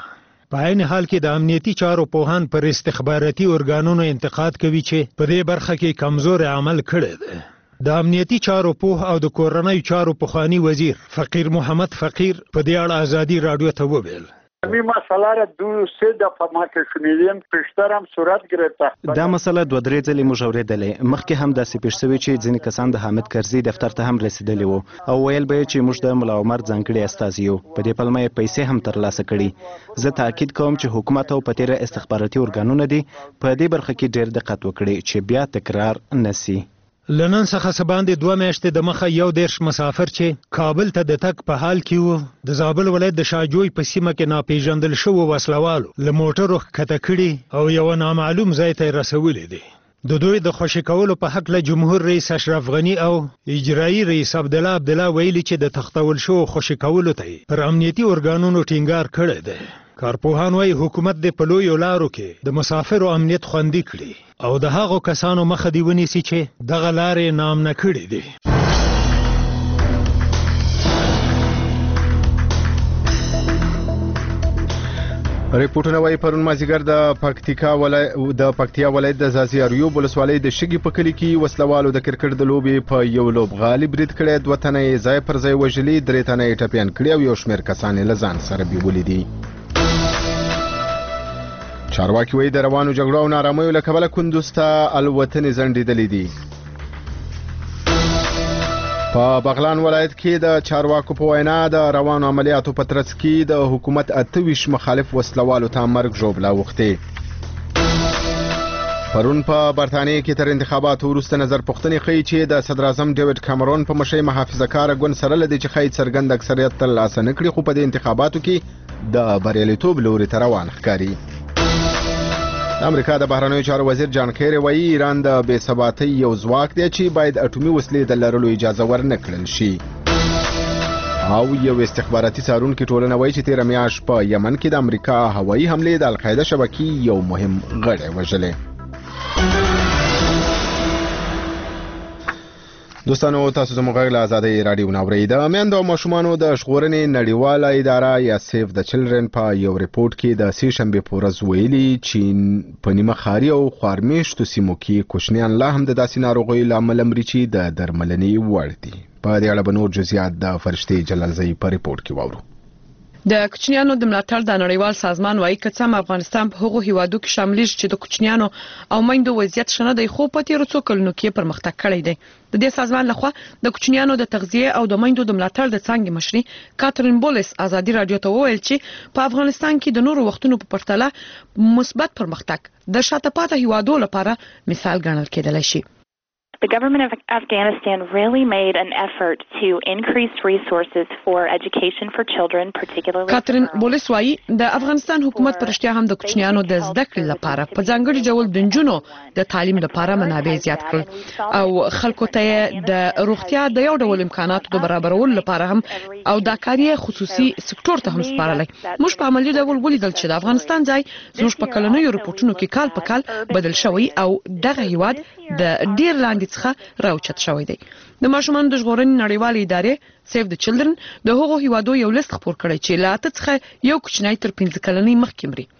په عین حال کې د امنیتي چارو پوهان پر استخباراتي ارګانونو انتقاد کوي چې په دې برخه کې کمزور عمل کړی دی. د امنیتي چارو پوه او د کورنۍ چارو پخوانی وزیر فقیر محمد فقیر په دې اړه ازادي رادیو ته وویل: می مسئله را دو سه دفعه ما که شنیدیم پیشتر هم صورت گرفته. دا مسئله 2-3 ځلې موږ اورېدلې. مخکې هم داسې پیښ شوي چې ځینې کسان د حامد کرزي دفتر ته هم رسیدلي وو او ویل به چې موږ د ملا عمر ځانګړي استازي یو. په دې پلمه یې پیسې هم ترلاسه کړي. زه تاکید کوم چې حکومت او په تیره استخباراتي ارګانونه دي په دې برخه کې ډېر دقت وکړي چې بیا تکرار نشي. لنن څخه سباندې 2 میاشتې د مخه یو دیرش مسافر چې کابل ته د تک په حال کې وو د زابل ولایت د شاجوی په سیمه کې ناپېژندل شوو وسلوالو له موټرو ښکته کړي او یو نامعلوم ځای ته رسولي دي. د دوی د خوشي کولو په حق له جمهور رئیس اشرف غنی او اجرایی رئیس عبدالله ویلي چې د تختول شو خوشي کولو ته پر امنیتي ارګانونو ټینګار کړی دی. کارپوهان وايي حکومت د پلویو لارو کې د مسافرو امنیت خوندي کړي او د هغو کسانو مخه دی ونیسي چې دغه لارې نامنه کړي دي. ریپورټونه وايي پرون مازیګر د پکتیا ولایت د زازي اریوب ولسوالۍ د شګي په کلي کې وسلوالو د کرکټ د لوبې په یو لوبغالي برید کړی. 2 تنه یې ځای پر ځای وژلي، 3 تنه یې ټپیان کړي او یو شمېر کسان یې له ځان سره بیولي دي. چارواکي وایي د روانو جګړو او نارامیو له کبله کندوز ته الوتنې ځنډېدلې دي. په بغلان ولایت کې د چارواکو په وینا د روانو عملیاتو په ترڅ کې د حکومت 28 مخالف وسلوالو ته مرګ ژوبله اوښتې. پرون په برطانیه کې تر انتخاباتو وروسته نظر پوښتنې ښیي چې د صدر اعظم ډیوډ کامرون په مشرۍ محافظه‌کاره ګوند سره له دې چې ښایي څرګند اکثریت ترلاسه نه کړي، خو په دې انتخاباتو کې د بریالیتوب لوري ته روان ښکاري. د امریکا د بهرنیو چارو وزیر جان کیری وایي ایران د بې ثباتۍ یو ځواک دی چې باید اټومي وسلې د لرلو اجازه ورنه کړل شي. او یو استخباراتي څارونکي ټولنه وایي چې تېره میاشت په یمن کې د امریکا هوایي حملې د القاعده شبکې یو مهم غړی وژلی. دوستانو تاسو زموږ غږ له ازادۍ راډیو نه اورئ. د میندو او ماشومانو د ژغورنې نړیواله اداره یا سیف د چلډرن په یو ریپورټ کې د سې شنبې په ورځ ویلي چې په نیمه ښاري او خوارمېشتو سیمو کې کوچنیان لا هم د داسې ناروغیو له امله مري چې د درملنې وړ دي. په دې اړه به نور جزئیات د فرشتې جلالزۍ په ریپورټ کې واورو. د کوچنیانو د ملاتړ د نړیوال سازمان وايي که څه افغانستان په هغو هیوادو کې شاملېږي چې د کوچنیانو او میندو وضعیت ښه نه دی، خو په تېرو څو کلونو کې پرمختګ کړی دی. د دې سازمان لخوا د کوچنیانو د تغذیه او د میندو د ملاتړ د څانګې مشري کاترین بولیس ازادي رادیو ته وویل چې په افغانستان کې د نورو وختونو په پرتله مثبت پرمختګ د شاته پاتې هیوادو لپاره مثال ګڼل کېدلی شي. The government of Afghanistan really made an effort to increase resources for education for children, particularly. کاترین بولیس وايي د افغانستان حکومت پرشتیا هم د کوچنیانو د زده کړې لپاره په ځانګړي ډول د نجونو د تعلیم لپاره منابع زیات کړل او خلکو ته د روغتیا د یو ډول امکاناتو د برابرولو لپاره هم او د کاري خصوصي سکتور ته هم سپارلای. موږ په عملي ډول ولیدل چې د افغانستان ځای زموږ په کلنیو رپورټونو کې کال په کال بدل شوی او دغه هیواد د ډیر لاندې څخه راوچت شوی دی. د ماشومانو د ژغورنې نړیوالې ادارې سیف د چلډرن د هغو هیوادو یو لیست خپور کړی چې له 8 څخه یو کوچنی تر 15 کلنۍ مخکې مري.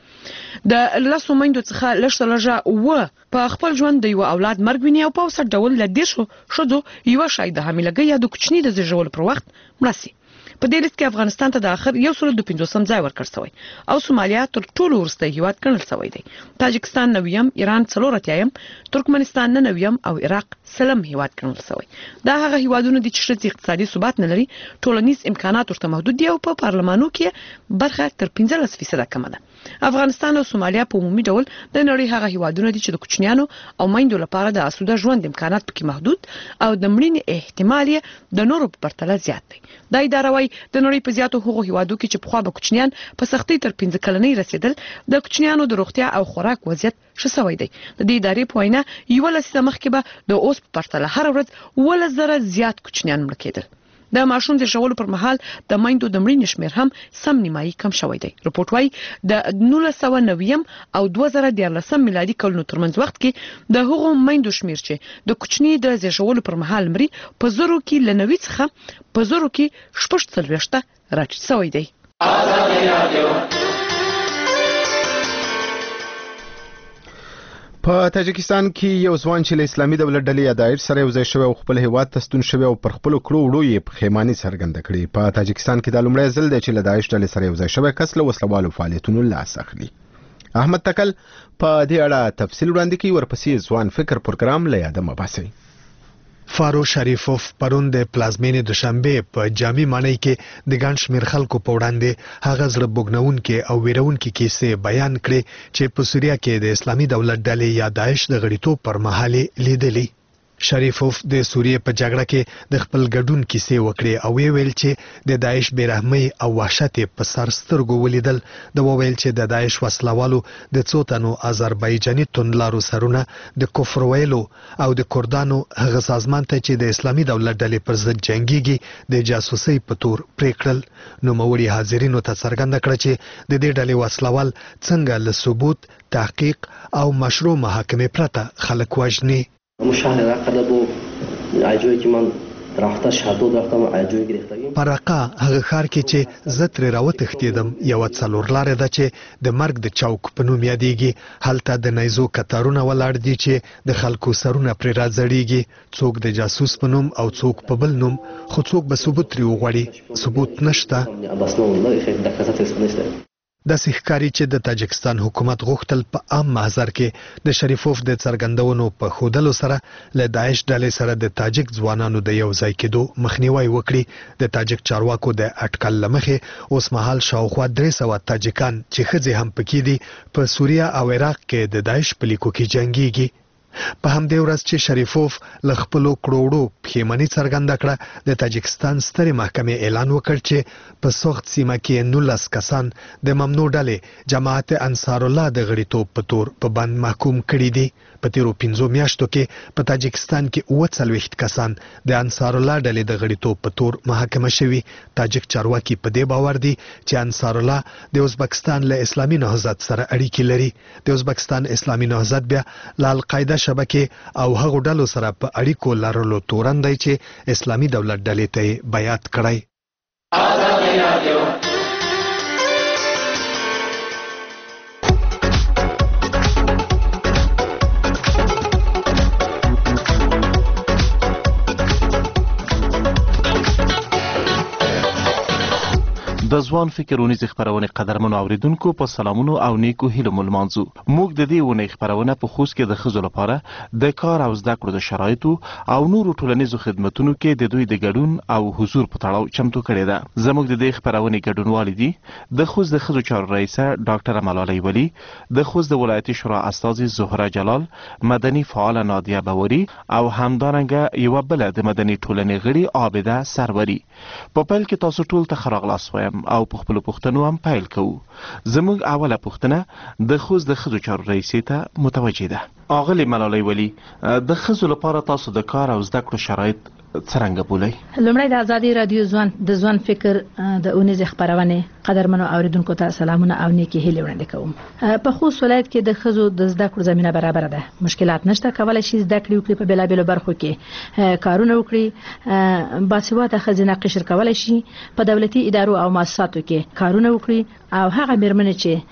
د لاسو میندو څخه لږه په خپل ژوند د یو اولاد مرګ ویني او په اوسط ډول له 10 ښځو یو شاید د حاملګۍ یا د کوچني د زیږولو پر وخت مړه شي. په دې لیست کې افغانستان ته د اخر 150 ځای ورکړل شوی او سومالیا تر ټولو وروستی هیواد ګڼل شوی دی. تاجکستان 90م، ایران 44م، ترکمنستان 90م او عراق 30م هیواد ګڼل شوی. دا هغه هیوادونه دي چې ښځې اقتصادي ثبات نه لري، ټولنیز امکانات ورته محدود دي او په پارلمانو کې برخه تر 15% کمه ده. افغانستان او سومالیا په عمومي ډول د نړۍ هغه هیوادونه دي چې د کوچنیانو او میندو لپاره د اسوده ژوند امکانات پکې محدود او د مړینې احتمال یې د نورو په پرتله زیات دی. دا اداره وايي د نړۍ په زیاتو هغو هیوادو کې چې پخوا به کوچنیان په سختۍ تر 15 کلنۍ رسیدل، د کوچنیانو د روغتیا او خوراک وضعیت ښه شوی دی. د دې ادارې په وینا 11 لسیزه مخکې به د اوس په پرتله هر ورځ 1000 زیات کوچنیان مړه کېدل. د ماشوم د ژغورلو پر مهال د میندو د مړینې شمېر هم سم نیمایي کم شوی دی. رپورټ وايي د 1990م او 2014 میلادي کلونو ترمنځ وخت کې د هغو میندو شمېر چې د کوچني د زیږولو پر مهال مري په زرو کې له 90 څخه په زرو کې 46 راټیټ شوی دی. په تاجکستان کې یو ځوان چې له اسلامي دولت ډلې یا داعش سره یو ځای شوی او خپل هیواد ته ستون شوی او پر خپل کړو وړو یې پښیماني څرګنده کړې. په تاجکستان کې د لومړی ځل دی چې له داعش ډلې سره یو ځای شوی کس له وسلوالو فعالیتونو لاس اخلي. احمد تکل په دې اړه تفصیل وړاندې کوي. ورپسې ځوان فکر پروګرام له یاده مباسي. فارو شریفوف پرون د پلازمینې دوشنبه په جامع معنی کې د ګڼ شمېر خلکو په وړاندې هغه زړه بوږنونکې او ویرونکې کیسې بیان کړې چې په سوریه کې د اسلامي دولت ډلې یا داعش د غړیتوب پر مهال لیدلې. شریفوف د سوریه په جګړه کې د خپل ګډون کیسې وکړې او ویل چې د داعش بیرحمۍ او وحشت په سر سترګو ولیدل. د ویل چې د داعش وسلوالو د څو تنو آذربایجاني توندلارو سرونه د کفر ویلو او د کردانو هغه سازمان ته چې د اسلامي دولت ډلې پر ضد جنگيږي د جاسوسۍ په تور پریکړل. نو موري حاضرینو ته څرګنده کړه چې د دې ډلې وسلوال څنګه له ثبوت، تحقیق او مشروع محاکمه پرته خلک وژني. مشاهده قلبو عجوی که من رفته شهادت رفتم عجوی گرفتگی پرقه هغه خار کې چې زه ترې راوتښتېدم یو څلور لارې ده چې د مرګ د چوک په نوم یادېږي. هلته د نیزو کتارونه ولاړ دي چې د خلکو سرونه پرې راځړېږي، څوک د جاسوس په نوم او څوک په بل نوم، خو څوک به ثبوت ترې وغواړي. ثبوت نشته. داسې ښکاري چې د تاجکستان حکومت غوښتل په عام محضر کې د شریفوف د څرګندونو په ښودلو سره له داعش ډلې سره د تاجک ځوانانو د یو ځای کېدو مخنیوی وکړي. د تاجک چارواکو د اټکل له مخې اوس مهال شاوخوا 300 تاجکان چې ښځې هم پکې دي په سوریه او عراق کې د داعش په لیکو کې جنګيږي. په همدې ورځ چې شریفوف له خپلو کروڑو پښیماني څرګنده کړه، د تاجکستان سترې محکمې اعلان وکړ چې په سوخت سیمه کې 19 کسان د ممنوع ډلې جماعت انصار الله د غړیتوب په تور په بند محکوم کړي دي. په تیرو 5 میاشتو کې په تاجکستان کې 39 کسان د انصار الله ډلې د غړیتوب په تور محاکمه شوي. تاجک چارواکي په دې باور دي چې انصار الله د ازبکستان له اسلامي نهضت سره اړیکې لري. د ازبکستان اسلامي نهضت بیا له القاعده شبکې او هغو ډلو سره په اړیکو لرلو تورن دی چې اسلامي دولت ډلې ته بیعت کړی. د ځوان فکرونیز خبرونه قدرمنو اوریدونکو په سلامونو او نیکو هیلو ملمانځو. موږ د دې ونې خبرونه په خوست کې د ښځو لپاره د کار او زده کړو د شرایطو او نورو ټولنیزو خدماتونو کې د دوی د ګډون او حضور په تړاو چمتو کړې ده. زموږ د دې خبرونې ګډونوالي دي د خوست د ښځو چارو رئیسه ډاکټره ملالۍ ولی، د خوست د ولایتي شورا استازي زهره جلال، مدني فعال نادیه باوري او همدارنګه یوه بله د مدني ټولنې غړي عابده سروري. په پیل کې تاسو ټول ته ښه راغلاست وایم او په خپلو پوښتنو هم پیل کوو. زموږ اوله پوښتنه د خوست د ښځو چارو رئیسې ته متوجه ده. اغلې ملالۍ ولی، د ښځو لپاره تاسو د کار او زده کړو شرایط څرنګه بولئ؟ لومړی د ازادي رادیو ځوان فکر د اونیزې خبرونې قدرمنو اوریدونکو ته سلامونه او نیکې هیلې وړاندې کوم. په خوست ولایت کې د ښځو د زده کړو زمینه برابر ده. مشکلات نشته، کولای شي زده کړې وکړي، په بېلابېلو برخو کې کارونه وکړي. باسواده ښځینه قشر کولای شي په دولتي ادارو او مؤسساتو کې کارونه وکړي او هغه مېرمنې چې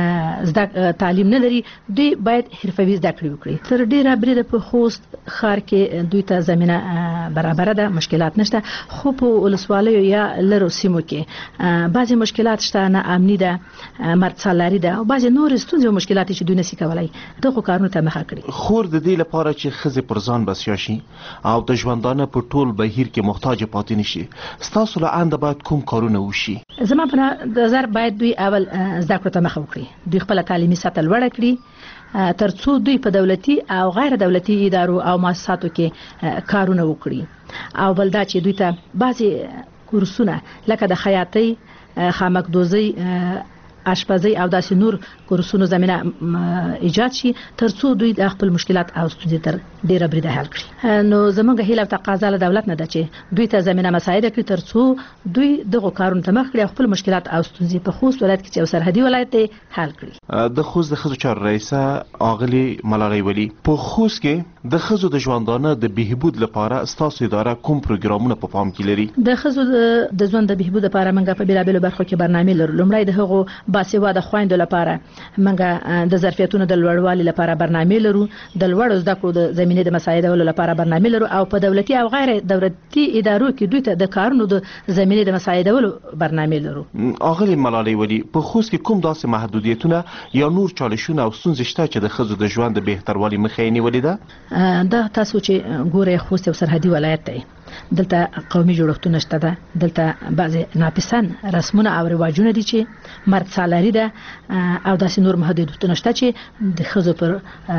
تعلیم نه لري دوی باید حرفوي زده کړې وکړي. تر ډیره بریده په خوست ښار کې دوی ته زمینه برابر ده، مشکلات نشته. خو په ولسوالیو یا لرو سیمو کې بعضی مشکلات شته، نه امني ده، مرڅالاري ده او بعضی نور ستونزې او مشکلات چې دوی نشي کولای دغه کارونه ته مخه کړي. خور د دې لپاره چې ښځې پر ځان بسیا شي او د ژوندانه په ټول بهیر کې محتاج پاتې نشي، ستاسو له انده باید کوم کارونه وشي؟ زما په نظر باید دوی اول زده کړو ته مخه وکړي، دوی خپل تعلیمي سطح لوړه کړي ترڅو دوی په دولتي او غیر دولتي ادارو او مؤسساتو کې کارونه وکړي. او بل دا چې دوی ته بعضی کورسونه لکه د خیاطۍ، خامکدوزۍ، آشپزۍ او داسې نور کورسونو زمینه ایجاد شي ترڅو دوی د خپل مشکلات او ستونزې تر ډیره بریده حل کړي. نو زموږ هیله او تقاضا له دولت نه ده چې دوی ته زمینه مساعده کړي ترڅو دوی دغه کارونه ته مخ کړي او خپل مشکلات او ستونزې په خوست ولایت کې چې یو سرحدي ولایت دی حل کړي. د خوست د ښځو چارو رئیسه اغلې ملالۍ ولی، په خوست کې د ښځو د ژوندانه د بهبود لپاره ستاسو اداره کوم پروګرامونه په پام کې لري؟ د ښځو د ژوند د بهبود لپاره موږ په بېلابېلو برخو کې برنامې لرو. لومړی د هغو باسواده خويندو لپاره موږ د ظرفیتونو د لوړوالي لپاره برنامه لرو د لوړو زده کړو د زمینه د مساعدولو لپاره برنامه لرو او په دولتي او غیر دولتي ادارو کې دوی ته د کارونو د زمینه د مساعدولو برنامه لرو. اغلی ملالۍ ولی په خوست کې کوم داسې محدودیتونه یا نور چالشونه او ستونزې شته چې د ښځو د ژوند د بهتروالي مخه یې نیولې ده؟ دا تاسو چې ګوره خوست یو سرحدي ولایت دی، دلته قومي جوړښتونه شته ده، دلته بعضی ناپسند رسمونه او رواجونه دي چې مرد سالاري ده او داسې نور محدودیتونه شته چې د ښځو پر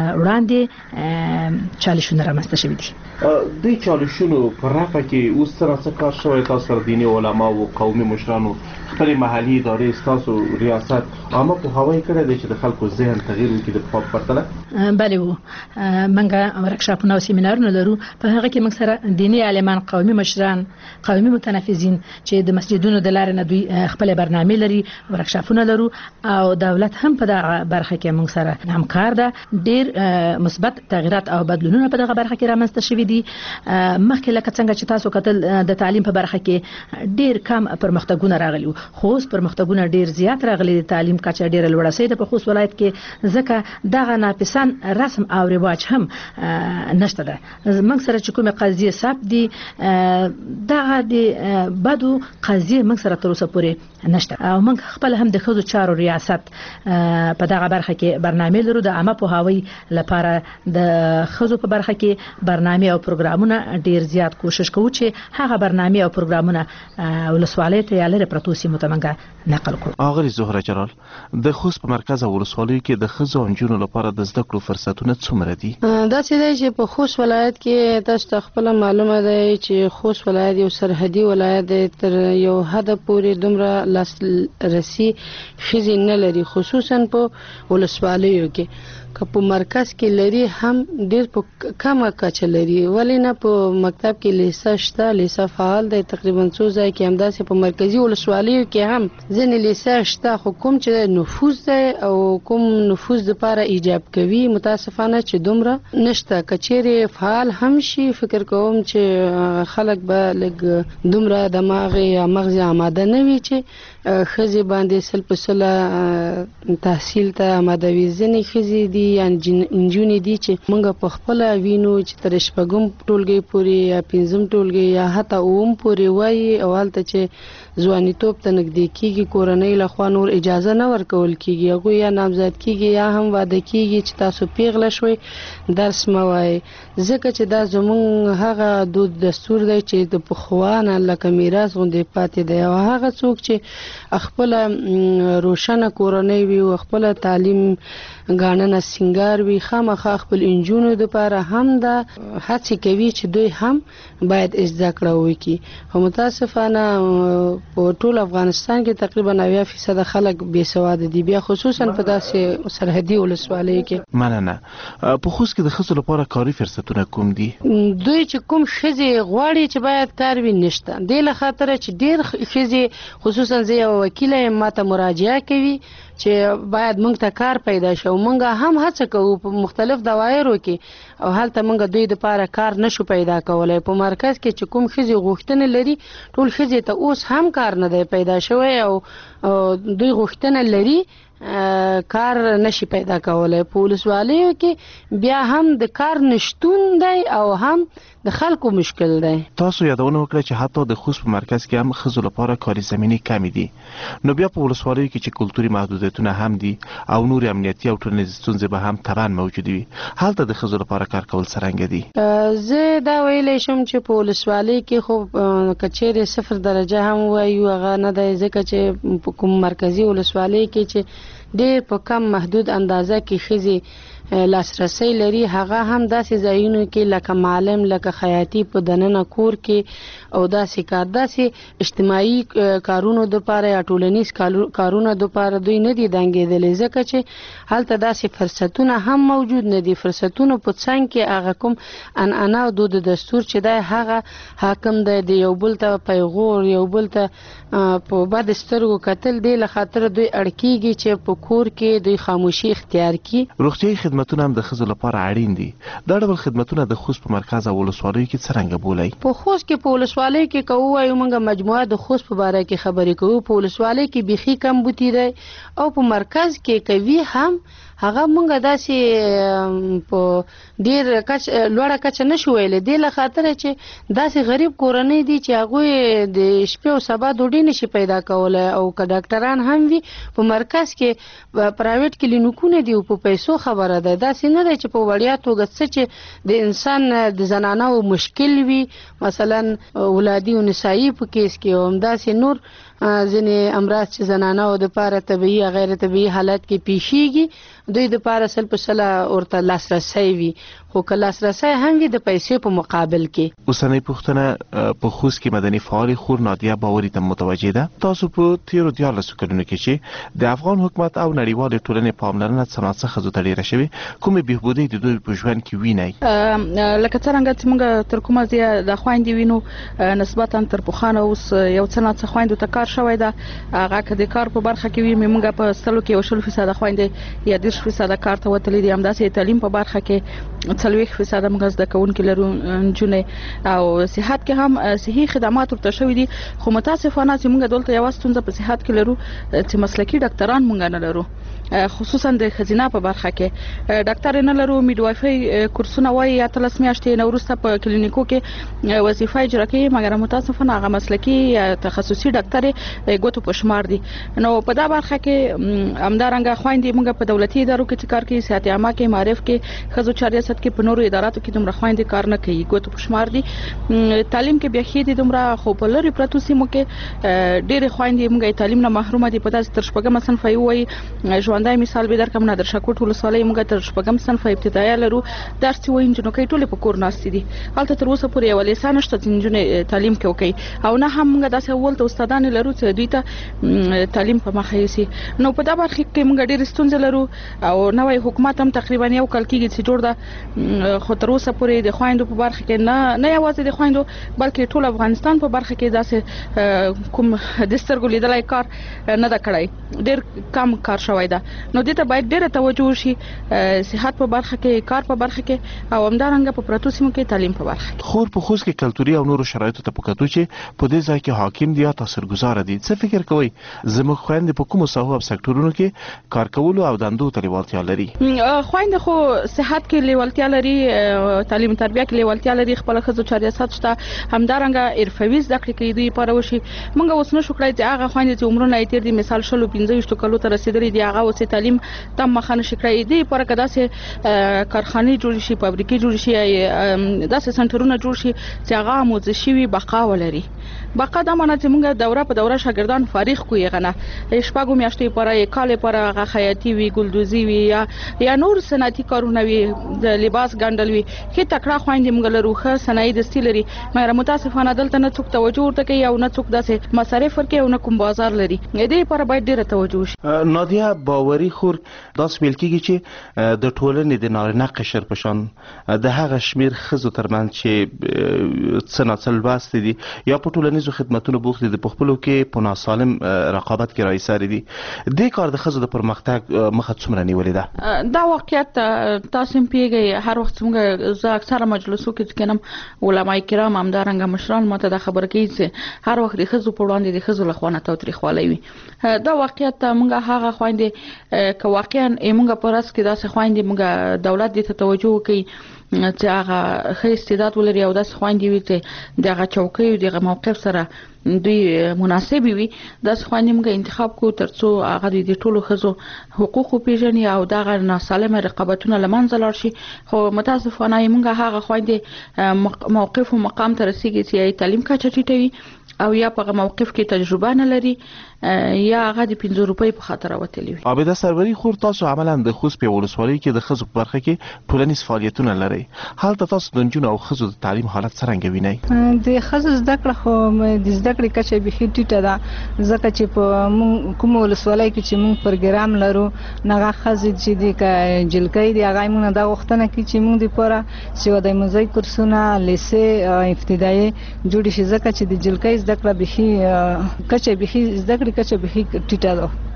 وړاندې چالشونه رامنځته شوي دي. دوی چالشونو په رفع کې اوس څه کار شوی؟ تاسو سره دیني علما او قومي مشرانو خپلې محلي ادارې ستاسو ریاست عامه پوهاوی کړی دی چې د خلکو ذهن تغییر وکړي د پخوا په پرتله؟ بله و موږ ورکشاپونه او سیمینارونه لرو، په هغه کې موږ سره دیني عالمان، قومي مشران، قومي متنفذین چې د مسجدونو د لارې نه دوی خپل برنامه لري، ورکشاپونه لرو او دولت هم په دغه برخه کې موږ سره همکار ده. ډیر مثبت تغیرات او بدلونونه په دغه برخه کې رامنځته شوي دي. مخکې لکه څنګه چې تاسو کتل د تعلیم په برخه کې ډیر کم پرمختګونه راغلي، خو اوس پرمختګونه ډیر زیات راغلي، د تعلیم کچه ډیره لوړه شوې ده په خوست ولایت کې، ځکه دغه ناپسند رسم او رواج هم نشته ده. موږ سره چې کومه قضیه ثبت دي دغه د بدو قضیه موږ سره تر اوسه پورې نشته او موږ خپل هم د ښځو چارو ریاست په دغه برخه کې برنامه لرو د عامه پوهاوی لپاره. د ښځو په برخه کې برنامه او پروګرامونه ډیر زیات کوشش کوو چې هغه برنامه او پروګرامونه ولسوالۍ ته یا لرې پرتو سیمو ته موږ نقل کړو. اغلی زهره جلال، د خوست په مرکز او ولسوالیو کې د ښځو او نجونو لپاره د زده کړو فرصتونه څومره دي؟ دا څه دی چې په خوست ولایت کې تاسو ته خپل معلومه ده چې خوست ولایت یو سرحدي ولایت دی، تر یو حد پورې دومره لاسرسي ښځې نه لري، خصوصا په ولسوالیو کې. که په مرکز کې لري هم ډیر په کمه کچه لري، ولې نه په مکتب کې لیسه شته، لیسه فعال دی، تقریبا څو ځای کې همداسې په مرکزي ولسوالیو کې هم ځینې لیسه شته، خو کوم چې نفوذ دی او کوم نفوذ دپاره ایجاب کوي متاسفانه چې دومره نشته. که چیرې فعال هم شي فکر کوم چې خلک به لږ دومره دماغ یا مغز آماده نه وي چې ښځې باندې سل په سله تحصیل ته آماده وي. ځینې ښځې دي یا نجونې دي چې موږ په خپله وینو چې تر شپږم ټولګۍ پورې یا پنځم ټولګۍ یا حتی اووم پورې وایي او هلته چې ځوانیتوب ته نږدې کېږي کورنۍ لخوا نور اجازه نه ورکول کېږي، هغوی یا نامزد کېږي یا هم واده کېږي چې تاسو پیغله شوئ درس مه وایئ، ځکه چې دا زموږ هغه دود دستور دی چې د پخوا نه لکه میراث غوندې پاتې دی. او هغه څوک چې خپله روشنه کورنۍ وي او خپله تعلیم ګاڼنه سینګار وي، خامخا خپل انجونو دپاره هم دا هڅې کوي چې دوی هم باید زده کړه وکړي. خو متاسفانه په ټول افغانستان کې تقریبا 90% خلک بې سواده دي، بیا خصوصا په داسې سرحدي ولسوالیو کې. مننه. په خوست کې د ښځو لپاره کاري فرصتونه کوم دي؟ دوی چې کوم ښځې غواړي چې باید کار وي نشته، دې له خاطره چې ډېر ښځې خصوصا زه یو وکیله یم ما ته مراجعه کوي چې باید موږ ته کار پیدا شو. موږ هم هڅه کوو په مختلف دوایرو کې او هلته موږ دوی دپاره کار نشو پیدا کولی. په مرکز کې چې کوم ښځې غوښتنه لري ټول ښځې ته اوس هم کار نه دی پیدا شوی او دوی غوښتنه لري کار نشي پیدا کولی. په ولسوالیو کې بیا هم د کار نشتون دی او هم د خلکو مشکل دی. تاسو یادونه وکړه چې حتی د خوست په مرکز کې هم ښځو لپاره کاري زمینې کمې دي، نو بیا په ولسوالیو کې چې کلتوري محدودیتونه هم دي او نور امنیتي او ټولنیزې ستونزې به هم طبعا موجود وي، هلته د ښځو لپاره کار کول څرنګه دي؟ زه دا ویلی شم چې په ولسوالۍ کې خو که چیرې 0 درجه هم وایو هغه نه دی، ځکه چې په کوم مرکزي ولسوالۍ کې چې ډېر په کم محدود اندازه کې ښځې لاسرسی لري، هغه هم داسې ځایونو کې لکه معلم لکه خیاطي په دننه کور کې او داسې کار داسې اجتماعي کارونو دپاره یا ټولنیز کارونو دپاره دوی نه دي دنګېدلی، ځکه چې هلته داسې فرصتونه هم موجود نه دي. فرصتونو په څنګ کې هغه کوم عنعنه او دود دستور چې دی هغه حاکم دی، د یو بل ته پیغور یو بل ته په بد سترګو کتل، دې له خاطره دوی اړ کېږي چې په کور کې دوی خاموشي اختیار کړي. روغتیایي خدماتونه هم د ښځو لپاره اړین دي. دا ډول خدماتونه د خوست په مرکز او ولسوالیو کې څرنګه بولئ؟ په خوست کې په ولسوالۍ کې کوو وایو موږ مجموعه د خوست په باره کې خبرې کوو. په ولسوالۍ کې بیخي کم بوتي دی او په مرکز کې کوي هم هغه مونږه داسې په ډیر لوړه کچه نشو ویلې دی له خاطر چې داسې غریب کورنۍ دي چې هغه د شپې او سبا ډوډۍ نشي پیدا کولای او که ډاکټران هم وي په مرکز کې پرایویټ کلینیکونه دي او په پیسو خبره ده. داسې نه دی چې په وړیا توګه څه چې د انسان د زنانو مشکل وي مثلا ولادي او نسایي په کیس کې هم داسې نور ځینې امراض چې زنانو د پاره طبيعي یا غیر طبيعي حالت کې پیښیږي دوی د پاره سل په سلا ورته لاسرسي وي خو که لاسرسي هم وي د پیسې په مقابل کې. اوسنۍ پوښتنه په خوست کې مدني فعال خور نادیه باوري ته متوجه ده. تاسو په تیرو 14 کلونو کې چې د افغان حکومت او نړیوال ټولنې پاملرنه څنګه ښځو ته ډیره شوې کومې بهبودي د دوی په ژوند کې ویني؟ لکه څنګه چې موږ تر کومه ځای د خويندې وینو نسبتا تر پخوانه اوس یو څه خويندو ته کار شوی ده. هغه که د کار په برخه کې وي موږ په سلو کې 20% خويندې یا 10% کار ته وتلې دي. همداسې تعلیم په برخه کې 40% موږ زده کوونکي لرو نجونې او صحت کې هم صحي خدمات ورته شوي دي. خو متاسفانه چې موږ دلته یو ستونزه په صحت کې لرو چې مسلکي ډاکټران موږ نه لرو خصوصا د خزینه په برخه کې ډاکټر نه لرو. میډوایفي کورسونه وایي یا 3 میاشتې نو وروسته په کلینیکو کې وظیفه اجرا کوي مګر متاسفانه هغه مسلکي تخصصي ډاکټر ګوتو په شمار دي. نو په دا برخه کې همدارنګه خويندې موږ په دولتي ادارو کې کار کوي صحت عامه کې معرف کې خزو چاریاست کې په نورو اداراتو کې دومره خويندې کار نه کوي ګوتو په شمار دي. تعلیم کې بیا خېدي دومره خو په لری پرتو سیمو کې ډېر خويندې موږ تعلیم نه محروم دي. په تاسو تر شپږم صنف وي ژوندۍ مثال به درکم نادر شکوټ ولسوالۍ موږ تر شپږم صنف ابتدایي لرو درس وایي انجنونو کې ټول په کور ناست دي. حالت تر اوسه پورې یو لیسان شته چې انجنونو تعلیم کوي او نه هم موږ داسې اول ته استادان لرو چې دوی ته تعلیم په مخه یسي. نو په دا برخه کې موږ ډېر ستونزې لرو او نوې حکومت هم تقریبا یو کال کېږي چې جوړ ده خو تر اوسه پورې د خويندو په برخه کې نه یوازې د خويندو بلکې ټول افغانستان په برخه کې داسې کوم د سترګو لیدلای کار نه دا کړای ډېر کم کار شوی ده. نو دې ته باید ډېر توجه وشي صحت په برخه کې کار په برخه کې او همدارنګه په پراتو سیمو کې تعلیم په برخه کې. خور په خوست کې کلتوري او نورو شرایطو ته پکاتو چې په دې ځای کې حاکم دي یا تاثیرګذار دي. څه فکر کوئ زموږ خويندې په کومو ساحو او سکتورونو کې کار کولو او دندو ته لیوالتیا لري؟ خويندې خو صحت کې لیوالتیا لري تعلیم تربیه کې لیوالتیا لري خپل خزو چاریاست شته همدارنګه حرفوي زده کړې کوي دوی لپاره وشي. موږ اوس نشو کړای چې هغه خويندې چې عمرونه یې تیر دي مثال 15 کلو ته رسیدلې دي هغه اوس تعلیم تم مخه نشي کړای دي پر کدا سه کارخانه جوړ شي فابریکې جوړ شي داسې سنټرونه جوړ شي چې هغه موزه شي بقا ولري. بقا د امانت موږ دوره په دوره شاګردان فارغ کوی غنه شپږو میاشتې پر کال پر هغه خیاطي وی ګلدوزي وی یا نور صنعتي کارونه وی د لباس ګاندل وی هیڅ تکړه خويندې موږ لرو خه صنایع د ستلري مګر متاسفانه دلته نه څوک توجه ورته کوي او نه څوک داسې مصارف ورکوي او نه کوم بازار لري. دې پر باید ډیره توجه وشي. نادیه باوري خور داس ویل کیږي چې د ټولنې د نارینه قشر پشان د هغه شمیر خزو ترمنځ چې څنګه لوست دي یا په ټولنیزو خدماتونو بوخت دي په خپلو کې په ناسالم رقابت کې راځي دي. د کار د خزو د پرمختګ مخه څومره نیولې ده؟ دا واقعیت تاسو پیږي هر وخت موږ زه اکثره مجلسو کې کېنم علماء کرام همدارنګه مشران ماته د خبر کوي چې هر وخت د خزو په وړاندې د خزو لخوانه تاریخوالي وي. دا واقعیت موږ هغه خويندې که واقعا موږ په راس کې داسې خويندې موږ دولت دې ته توجه کوي چې هغه ښه استعداد ولري او داسې خويندې وي چې دغه چوکۍ او دغه موقف سره دوی مناسب وي داسې خويندې موږ انتخاب کوو ترڅو هغه د ټولو ښځو حقوق وپېژني او دغه ناسالمه رقابتونه له منځه لاړ شي. خو متاسفانه موږ هغه خويندې موقف او مقام ته رسیږي چې تعلیم کچه ټیټوي او یا په موقف کې تجربه نه لري یا هغه د 15 روپۍ په خاطر وتلی وي. عابده سروري خور تاسو عملاً د خوست په ولسوالۍ کې د خزو په برخه کې ټولنیز فعالیتونه لري. حالت تاسو د نجونو او خزو د تعلیم حالت څنګه وینئ؟ د خزو زده کړه خو د زده کړې کچه به ټیټه ده ځکه چې په کوم ولسوالۍ کې چې موږ پروګرام لرو نغه خزې چې د جلکۍ دی هغه موږ دا وختونه کې چې موږ د پوره چې د موزیک کورسونه لیسه ابتدایي جوړ شي ځکه چې د جلکۍ زده کړه به کچه به زده کړې کچه به ټیټه ده.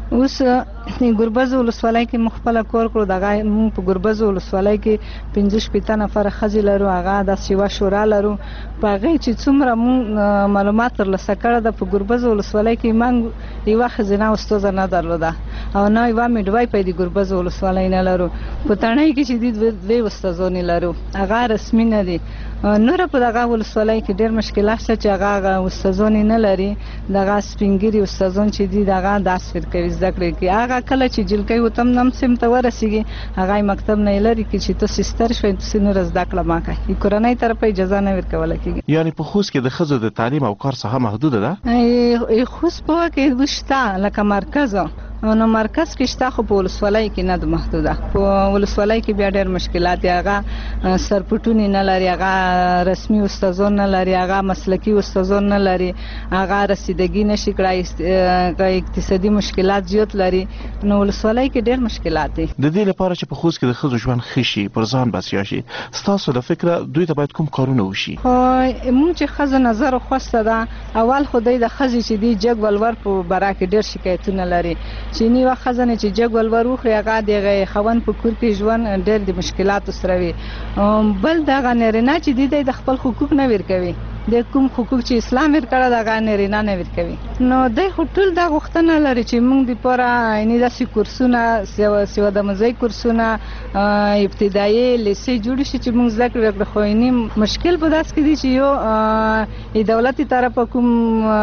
اوس ګربز ولسوالۍ کې مخفله کور کړو دغه مونږ په ګربز ولسوالۍ کې 15 نفر ښځې لرو هغه د سیوا شورا لرو په هغه چې څومره مونږ معلومات ترلاسه کړل د په ګربز ولسوالۍ کې مونږ یو ښځینه استاد نه درلوده او نه یو میډوای په دې ګربز ولسوالۍ نه لرو په تڼۍ کې چې د دوی استادونه لرو هغه رسمي نه دي نور په دغه ولسوالۍ کې ډېر مشکلات شته چې هغه استادونه نه لري دغه سپینګری استادون چې دي دغه داس فر کوي زده کړې کې هغه کله چې جلکې وتم نم سم ته ورسیږي هغه مکتب نه لري چې تاسو ستر شوي تاسو نور زده کړه ما کوي کورنۍ طرف اجازه نه ورکول کېږي یعنی په خوست کې د ښځو د تعلیم او کار څخه محدوده ده خوست په کې وشته لکه مرکز نو مرکز کې شته خو په ولسوالۍ کې نه د محدوده په ولسوالۍ کې بیا ډېر مشکلات دي هغه سرپټونی نه لري هغه رسمي استادون نه لري هغه مسلکی استادون نه لري هغه رسیدګي نشي کړای اقتصادي مشکلات زیات لري نو ولسوالۍ کې ډېر مشکلات دي د دې لپاره چې په خوست کې د ښځو ژوند ښه شي پر ځان بسیا شي ستاسو د فکره دوی ته باید کوم کارونه وشي مونږ چې ښځو نظر خوسته ده اول خدای د ښځې چې دی جګ ولور په برا کې ډېر شکایتونه لري چې نیوه خزانه چې جګ ولور وخوري هغه د خوند په کور کې ژوند ډېر د مشکلاتو سره وي بل دغه نارینه چې دی د خپل حقوق نه ورکوي د کوم حقوق چې اسلام ورکړه دغه نارینه نه ورکوي نو د ټول د غوښتنه لري چې موږ د پوره یعنی داسې کورسونه سیوا د مزای کورسونه ابتدایي لیسې جوړ شي چې موږ زده کړو خو یې مشکل په داس کې دي چې یو دولتي طرف کوم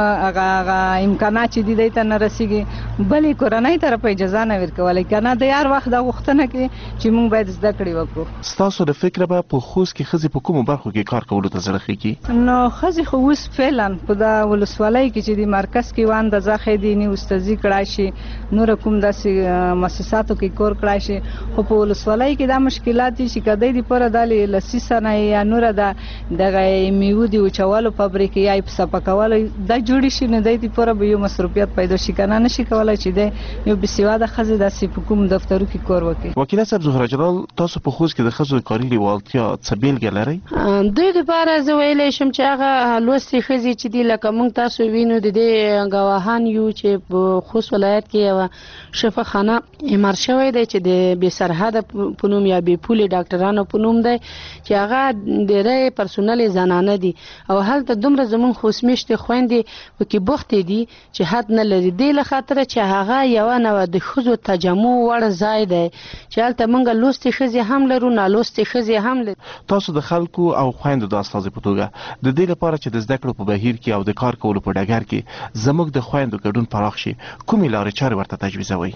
هغه امکانات چې دی ته نه رسیږي بلې کورنۍ طرف اجازه نه ورکول کنه د یار وخت د غوښتنه کې چې موږ باید زده کړې وکړو ستاسو د فکر به په خوست کې ښځې په کومو برخو کې کار کولو ته زړه خېږي نو ښځې خو اوس فعلا په د ولسوالۍ کې چې د مرکز کې وان د ځخې دي نه استاذي کړای شي نور کوم داسې مؤسساتو کې کور کړای شي خو په ولسوالۍ کې دا مشکلات دي چې کدی د پوره د لسی سنه یا نور د میوه دی وچولو فابریکې یا په سپکولو د جوړ شي نه د پوره به یو مصرفیت پیدا شي کنه نشي کولای چې د یو بسیواده ښځې داسې په کوم دفترو کې کور وکړي وکیل صاحب زهره جلال تاسو په خوست کې د ښځو کاري لیوالتیا څه بیلګه لرئ دوی لپاره زه ویلی شم چې هغه لوستې ښځې چې دي لکه موږ تاسو وینو د دې ګواهان یو چې په خوست ولایت کې یوه شفاخانه اعمار شوی دی چې د بې سرحده په نوم یا بې پولې ډاکټرانو په نوم دی چې هغه ډېری پرسونل زنانه دي او هلته دومره زموږ خوست میشتې خویندې پکې بوختې دي چې حد نه لري دې له خاطره چې هغه یوه نوه د ښځو تجمع وړ ځای دی چې هلته موږ لوستې ښځې هم لرو نالوستې ښځې هم لرو تاسو د خلکو او خویندو د استازي په توګه د دې لپاره چې د زده کړو په بهیر کې او د کار کولو په ډګر کې زموږ د خویندو ګډون پراخ شي کومې لارې چارې ورته تجویزوئ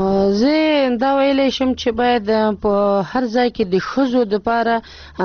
زه دا ویلی شم چې باید په هر ځای کې د ښځو دپاره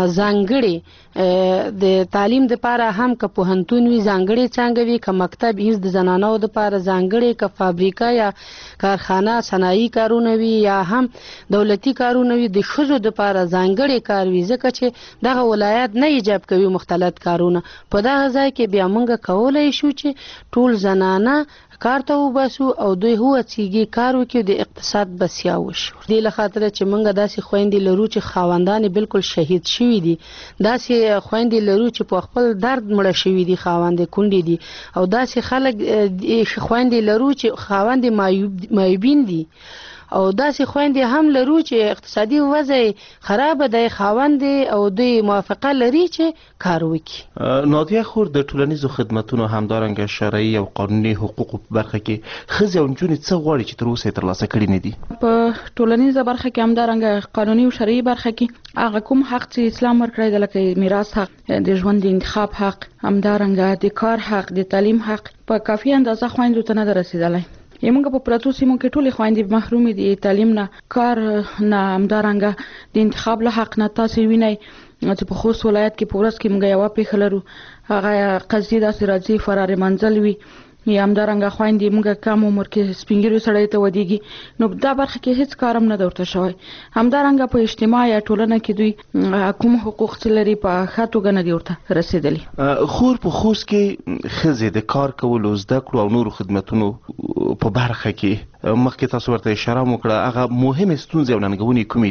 ځانګړې د تعلیم دپاره هم که پوهنتون وي ځانګړې څانګه وي که مکتب هیڅ د زنانو دپاره ځانګړې که فابریکه یا کارخانه صنایي کارونه وي یا هم دولتي کارونه وي د ښځو دپاره ځانګړې کار وي ځکه چې دغه ولایت نه ایجاب کوي مختلط کارونه په دغه ځای کې بیا موږ کولی شو چې ټول زنانه کار ته وباسو او دوی هوڅیږي کار وکړي د اقتصاد بسیا وشي دې له خاطره چې موږ داسې خویندې لرو چې خاوندان بالکل شهید شوي دي داسې خویندې لرو چې په خپل درد مړه شوي دي خاوندې کونډې دي او داسې خلک خویندې لرو چې خاوندې معیوبین دي او داسې خویندې هم لرو چې اقتصادي وضع خراب دی خاوندې او دوی موافقه لري چې کار وکړي نادیه خور د ټولنیزو خدمتونو همدارنګه شرعي او قانوني حقوقو په برخه کې ښځې او نجونې څه غواړي چې تر اوسه یې ترلاسه کړي نه دي په ټولنیزه برخه کې همدارنګه قانوني او شرعي برخه کې هغه کوم حق چې اسلام ورکړی دی لکه میراث حق د ژوند د انتخاب حق همدارنګه د کار حق د تعلیم حق په کافي اندازه خویندو ته نه ده رسېدلی یمونږ په پراتو سیمو کې ټولې خویندې محرومې دي تعلیم نه کار نه همدارنګه د انتخاب له حق نه تاسې وینئ چې په خوست ولایت کې په ورځ کې موږ یوه پیښه لرو هغه قضیې داسې راځي فرار منزل وي یا همدارنګه خویندې موږ کم عمر کې سپین ږیرو سړیو ته ودیږي نو دا برخه کې هیڅ کار هم نه ده ورته شوی همدارنګه په اجتماع یا ټولنه کې دوی کوم حقوق چې لري په ښه توګه نه دي ورته رسېدلي خور په خوست کې ښځې د کار کولو زده کړو او نورو خدمتونو په برخه کې مخکې تاسو ورته اشاره وکړه هغه مهمې ستونزې او ننګونې کومې دي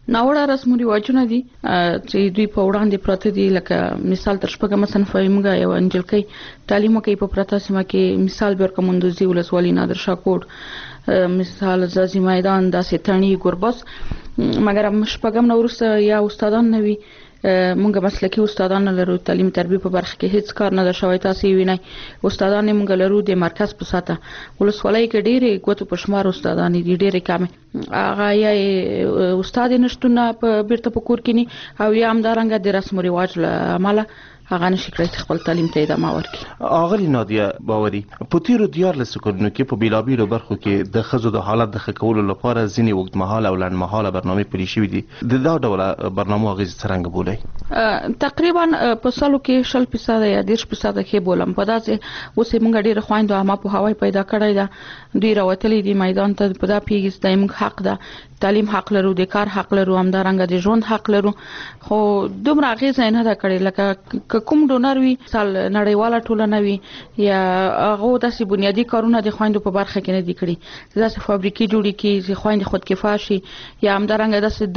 ناوړه رسم او رواجونه دي چې دوی په وړاندې پراته دي. لکه مثال تر شپږم صنف موږ یو انجلکۍ تعلیم کوي په پراته سیمه کې، مثال به ورکوم مندوزي ولسوالي نادر شاه کوټ، مثال زازي میدان، داسې تڼي ګوربس. مګر شپږم نو وروسته یا استادان نه وي، مونږ مسلکي استادان لرو، تعلیم تربیه په برخه کې هیڅ کار نه ده شوی. تاسو وینئ استادان مونږ لرو د مرکز په ساته ولسوالۍ کې ډېرې ګوتو په شمار استادان دي، ډېرې کمې هغه یا استاد نشټونه په بیرته په کور کې نه او یا همدارنګه د رسم او رواج له امله هغه نشي کړی خپل تعلیم ته ادامه ورکړي. اغلی نادیه باوري په تیرو 14 کلونو کې په بیلابیلو برخو کې د ښځو د حالت د ښه کولو لپاره ځینې اوږدمهاله او لنډمهاله برنامې پلي شوي دي. د دا ډول برنامو اغېزې څرنګه بولئ؟ تقریبا په سالو کې 60% یا 10% کې بولم. په داسې اوس موږ ډېر خويندو عامه په هواي پیدا کړی ده، دوی راوتلي دي میدان ته. په دا پیګس د موږ حق ده، تعلیم حق لرو، د کار حق لرو، همدارنګه د ژوند حق لرو. خو دومره اغېزه نه ده کړې لکه کوم ډونر وي سال نړیواله ټولنه وي یا هغه داسې بنیادی کارونه د خويندو په برخه کې نه دي کړی. داسې فابریکې جوړې کی چې خويندې خود کفایه شي یا همدارنګه داسې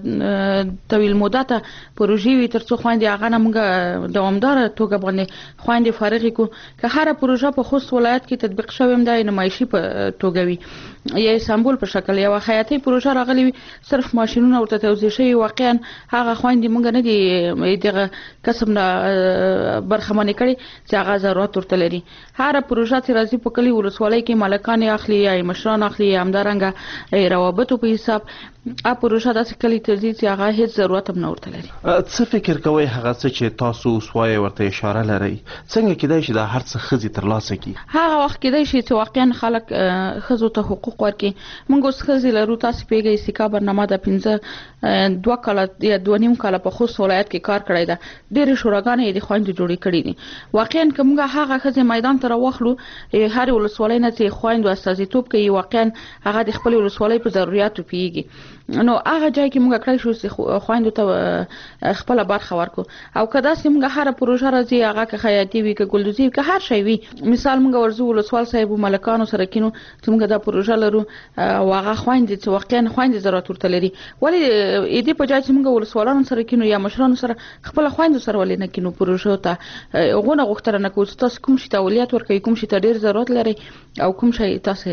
د طویل مدته پروژې وي ترڅو خويندې هغه نه موږ دوامدار توګه باندې خويندې فارغ کو. که هر پروژه په خوست ولایت کې تطبیق شوی هم د نمایشي په توګه وي یا سمبول په شکل یا حیاتي پروژه راغلي وي، صرف ماشينونه ورته توزیع شوی، واقعا هغه خويندې موږ نه دي دغه قسم نه برخمنه کړي چې هغه ضرورت ورته لري. هر پروژه چې راځي په کلی ولسوالۍ کې مالکان اخلي یا مشران اخلي یا همدارنګه روابطو په حساب ا پروژه داسې کلی ته ځي چې هغه هیڅ ضرورت هم نه ورته لري. څه فکر کوئ هغه څه چې تاسو وسوای ورته اشاره لرئ څنګه کېدای شي دا هر څه خزي ترلاسه کی؟ هغه وخت کېدای شي چې واقعا خلک خزو ته حقوق ورکړي. موږ اوس خزي لرو، تاسو پیګي سکا برنامه د 2 کال یا 2.5 کال په خوست ولایت کې کار کړی ده. ډېر شوراګانې د خويندو جوړې کړې دي. واقعا کومه هغه خزي میدان ته راوخلو هر ولسوالۍ نه چې خويندو استازیتوب کوي، واقعا هغه د خپل ولسوالۍ په ضرورتو پیږي. نو هغه ځای کې موږ کړی شو چې خويندو ته خپل برخه ورکو. او کدا چې موږ هر پروژه راځي هغه که خیاطي وي که ګلدوزي که هر شی وي، مثال موږ ورزو ولسوال صاحب ملکانو سره کینو چې موږ دا پروژه لرو او هغه خويندې چې واقعا خويندې ضرورت ورته لري، ولی دې په ځای چې موږ ولسوالانو سره کینو یا مشرانو سره خپل خويندو سره ولې نه کینو پروژه ته غوونه غوښتنه نه کوو. تاسو کوم شي ته اولویت ورکوي، کوم شي ته ډیر ضرورت لري او کوم شي تاسو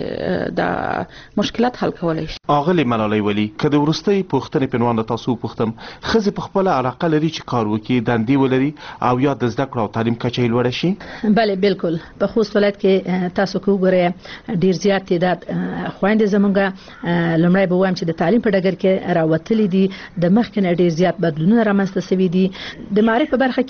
د مشکلات حل کولای شي. اغلی ملالۍ ولی کله ورستۍ پوښتنې پنوان تاسو پوښتم خزي په خپل علاقه لري چې کار وکي دندې ولري او یا د زده کړو او تعلیم کچې لوړ شي؟ بله بالکل. په خوست ولایت کې تاسو کو ګورئ ډیر زیات تعداد خويندې زمونږه لمړی به وایم چې د تعلیم په ډګر کې راوتلي دي، د مخکې نه ډیر زیات بدلونونه رامنځته شوي دي. د معرفت په برخه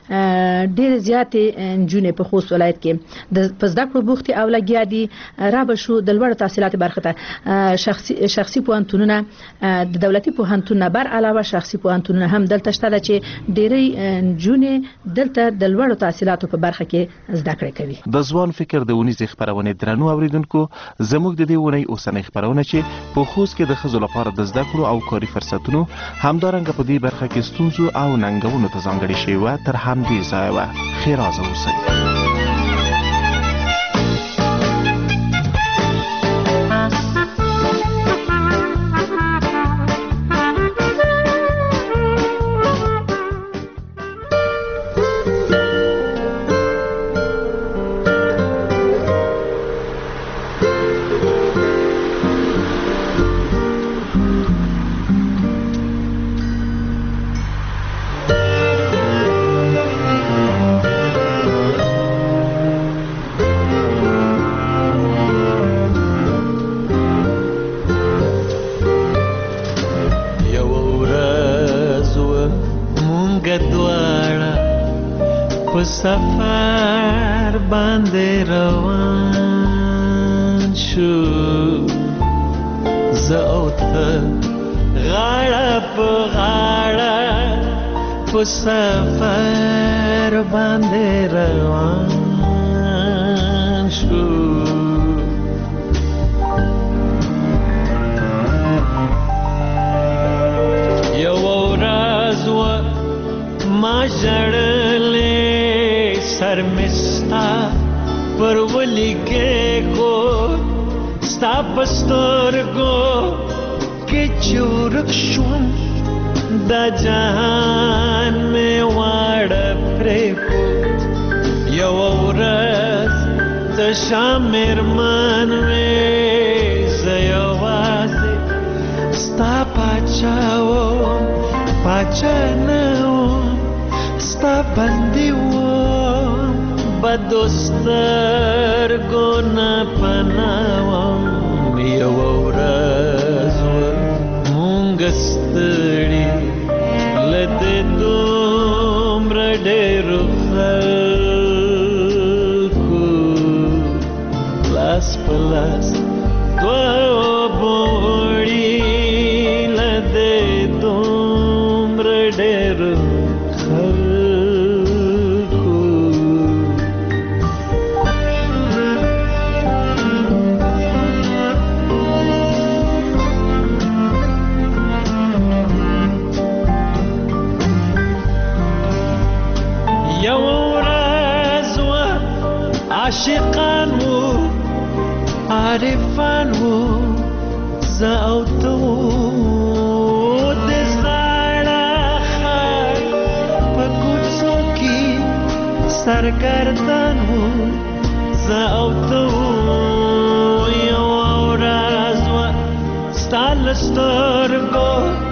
کې ډیر زیات نجونې په خوست ولایت کې د زده کړو بوختي او لګیا دي. را به شو د لوړ تحصیلات برخه ته شخصي پوهنتونونه د دولتي پوهنتون بر علاوه شخصي پوهنتونونه هم دلته شته چې ډېری نجونې دلته د لوړ تحصیلاتو په برخه کې زده کړې کوي. د ځوان فکر د ونیز خبرونه درنو اوریدونکو زموږ د دې ونی اوسنۍ خبرونه چې په خوست کې د خزو لپاره د زده کړو او کاري فرصتونو همدارنګه په دې برخه کې ستونزو او ننګونو ته ځانګړې شوی و تر همدې ځای و. خیراز اوسئ. سفر باندې روان شو زه او ته غاړه په غاړه په سفر باندې روان شو. یو ورځ ما ژړلې سر مستا پر ولی کې کو ستا پستر کو کې کې چورک شوم د جهان مې واړه پرې خو یو ورځ د شام مېرمن مې زه یوازې ستا پاچا وم پاچا نه وم ستا بندي وم بدو سترګو نه پناه وم یو ورځ مونږ ستړي له دې دومره ډېرو خلکو لاس په لاس دوه بوړي له دې دومره ډېرو عاشقان وو عارفان وو زه او ته وو د زاړه ښار په کوڅو کې سرګردان وو زه او ته وو یوه ورځ وه ستا له سترګو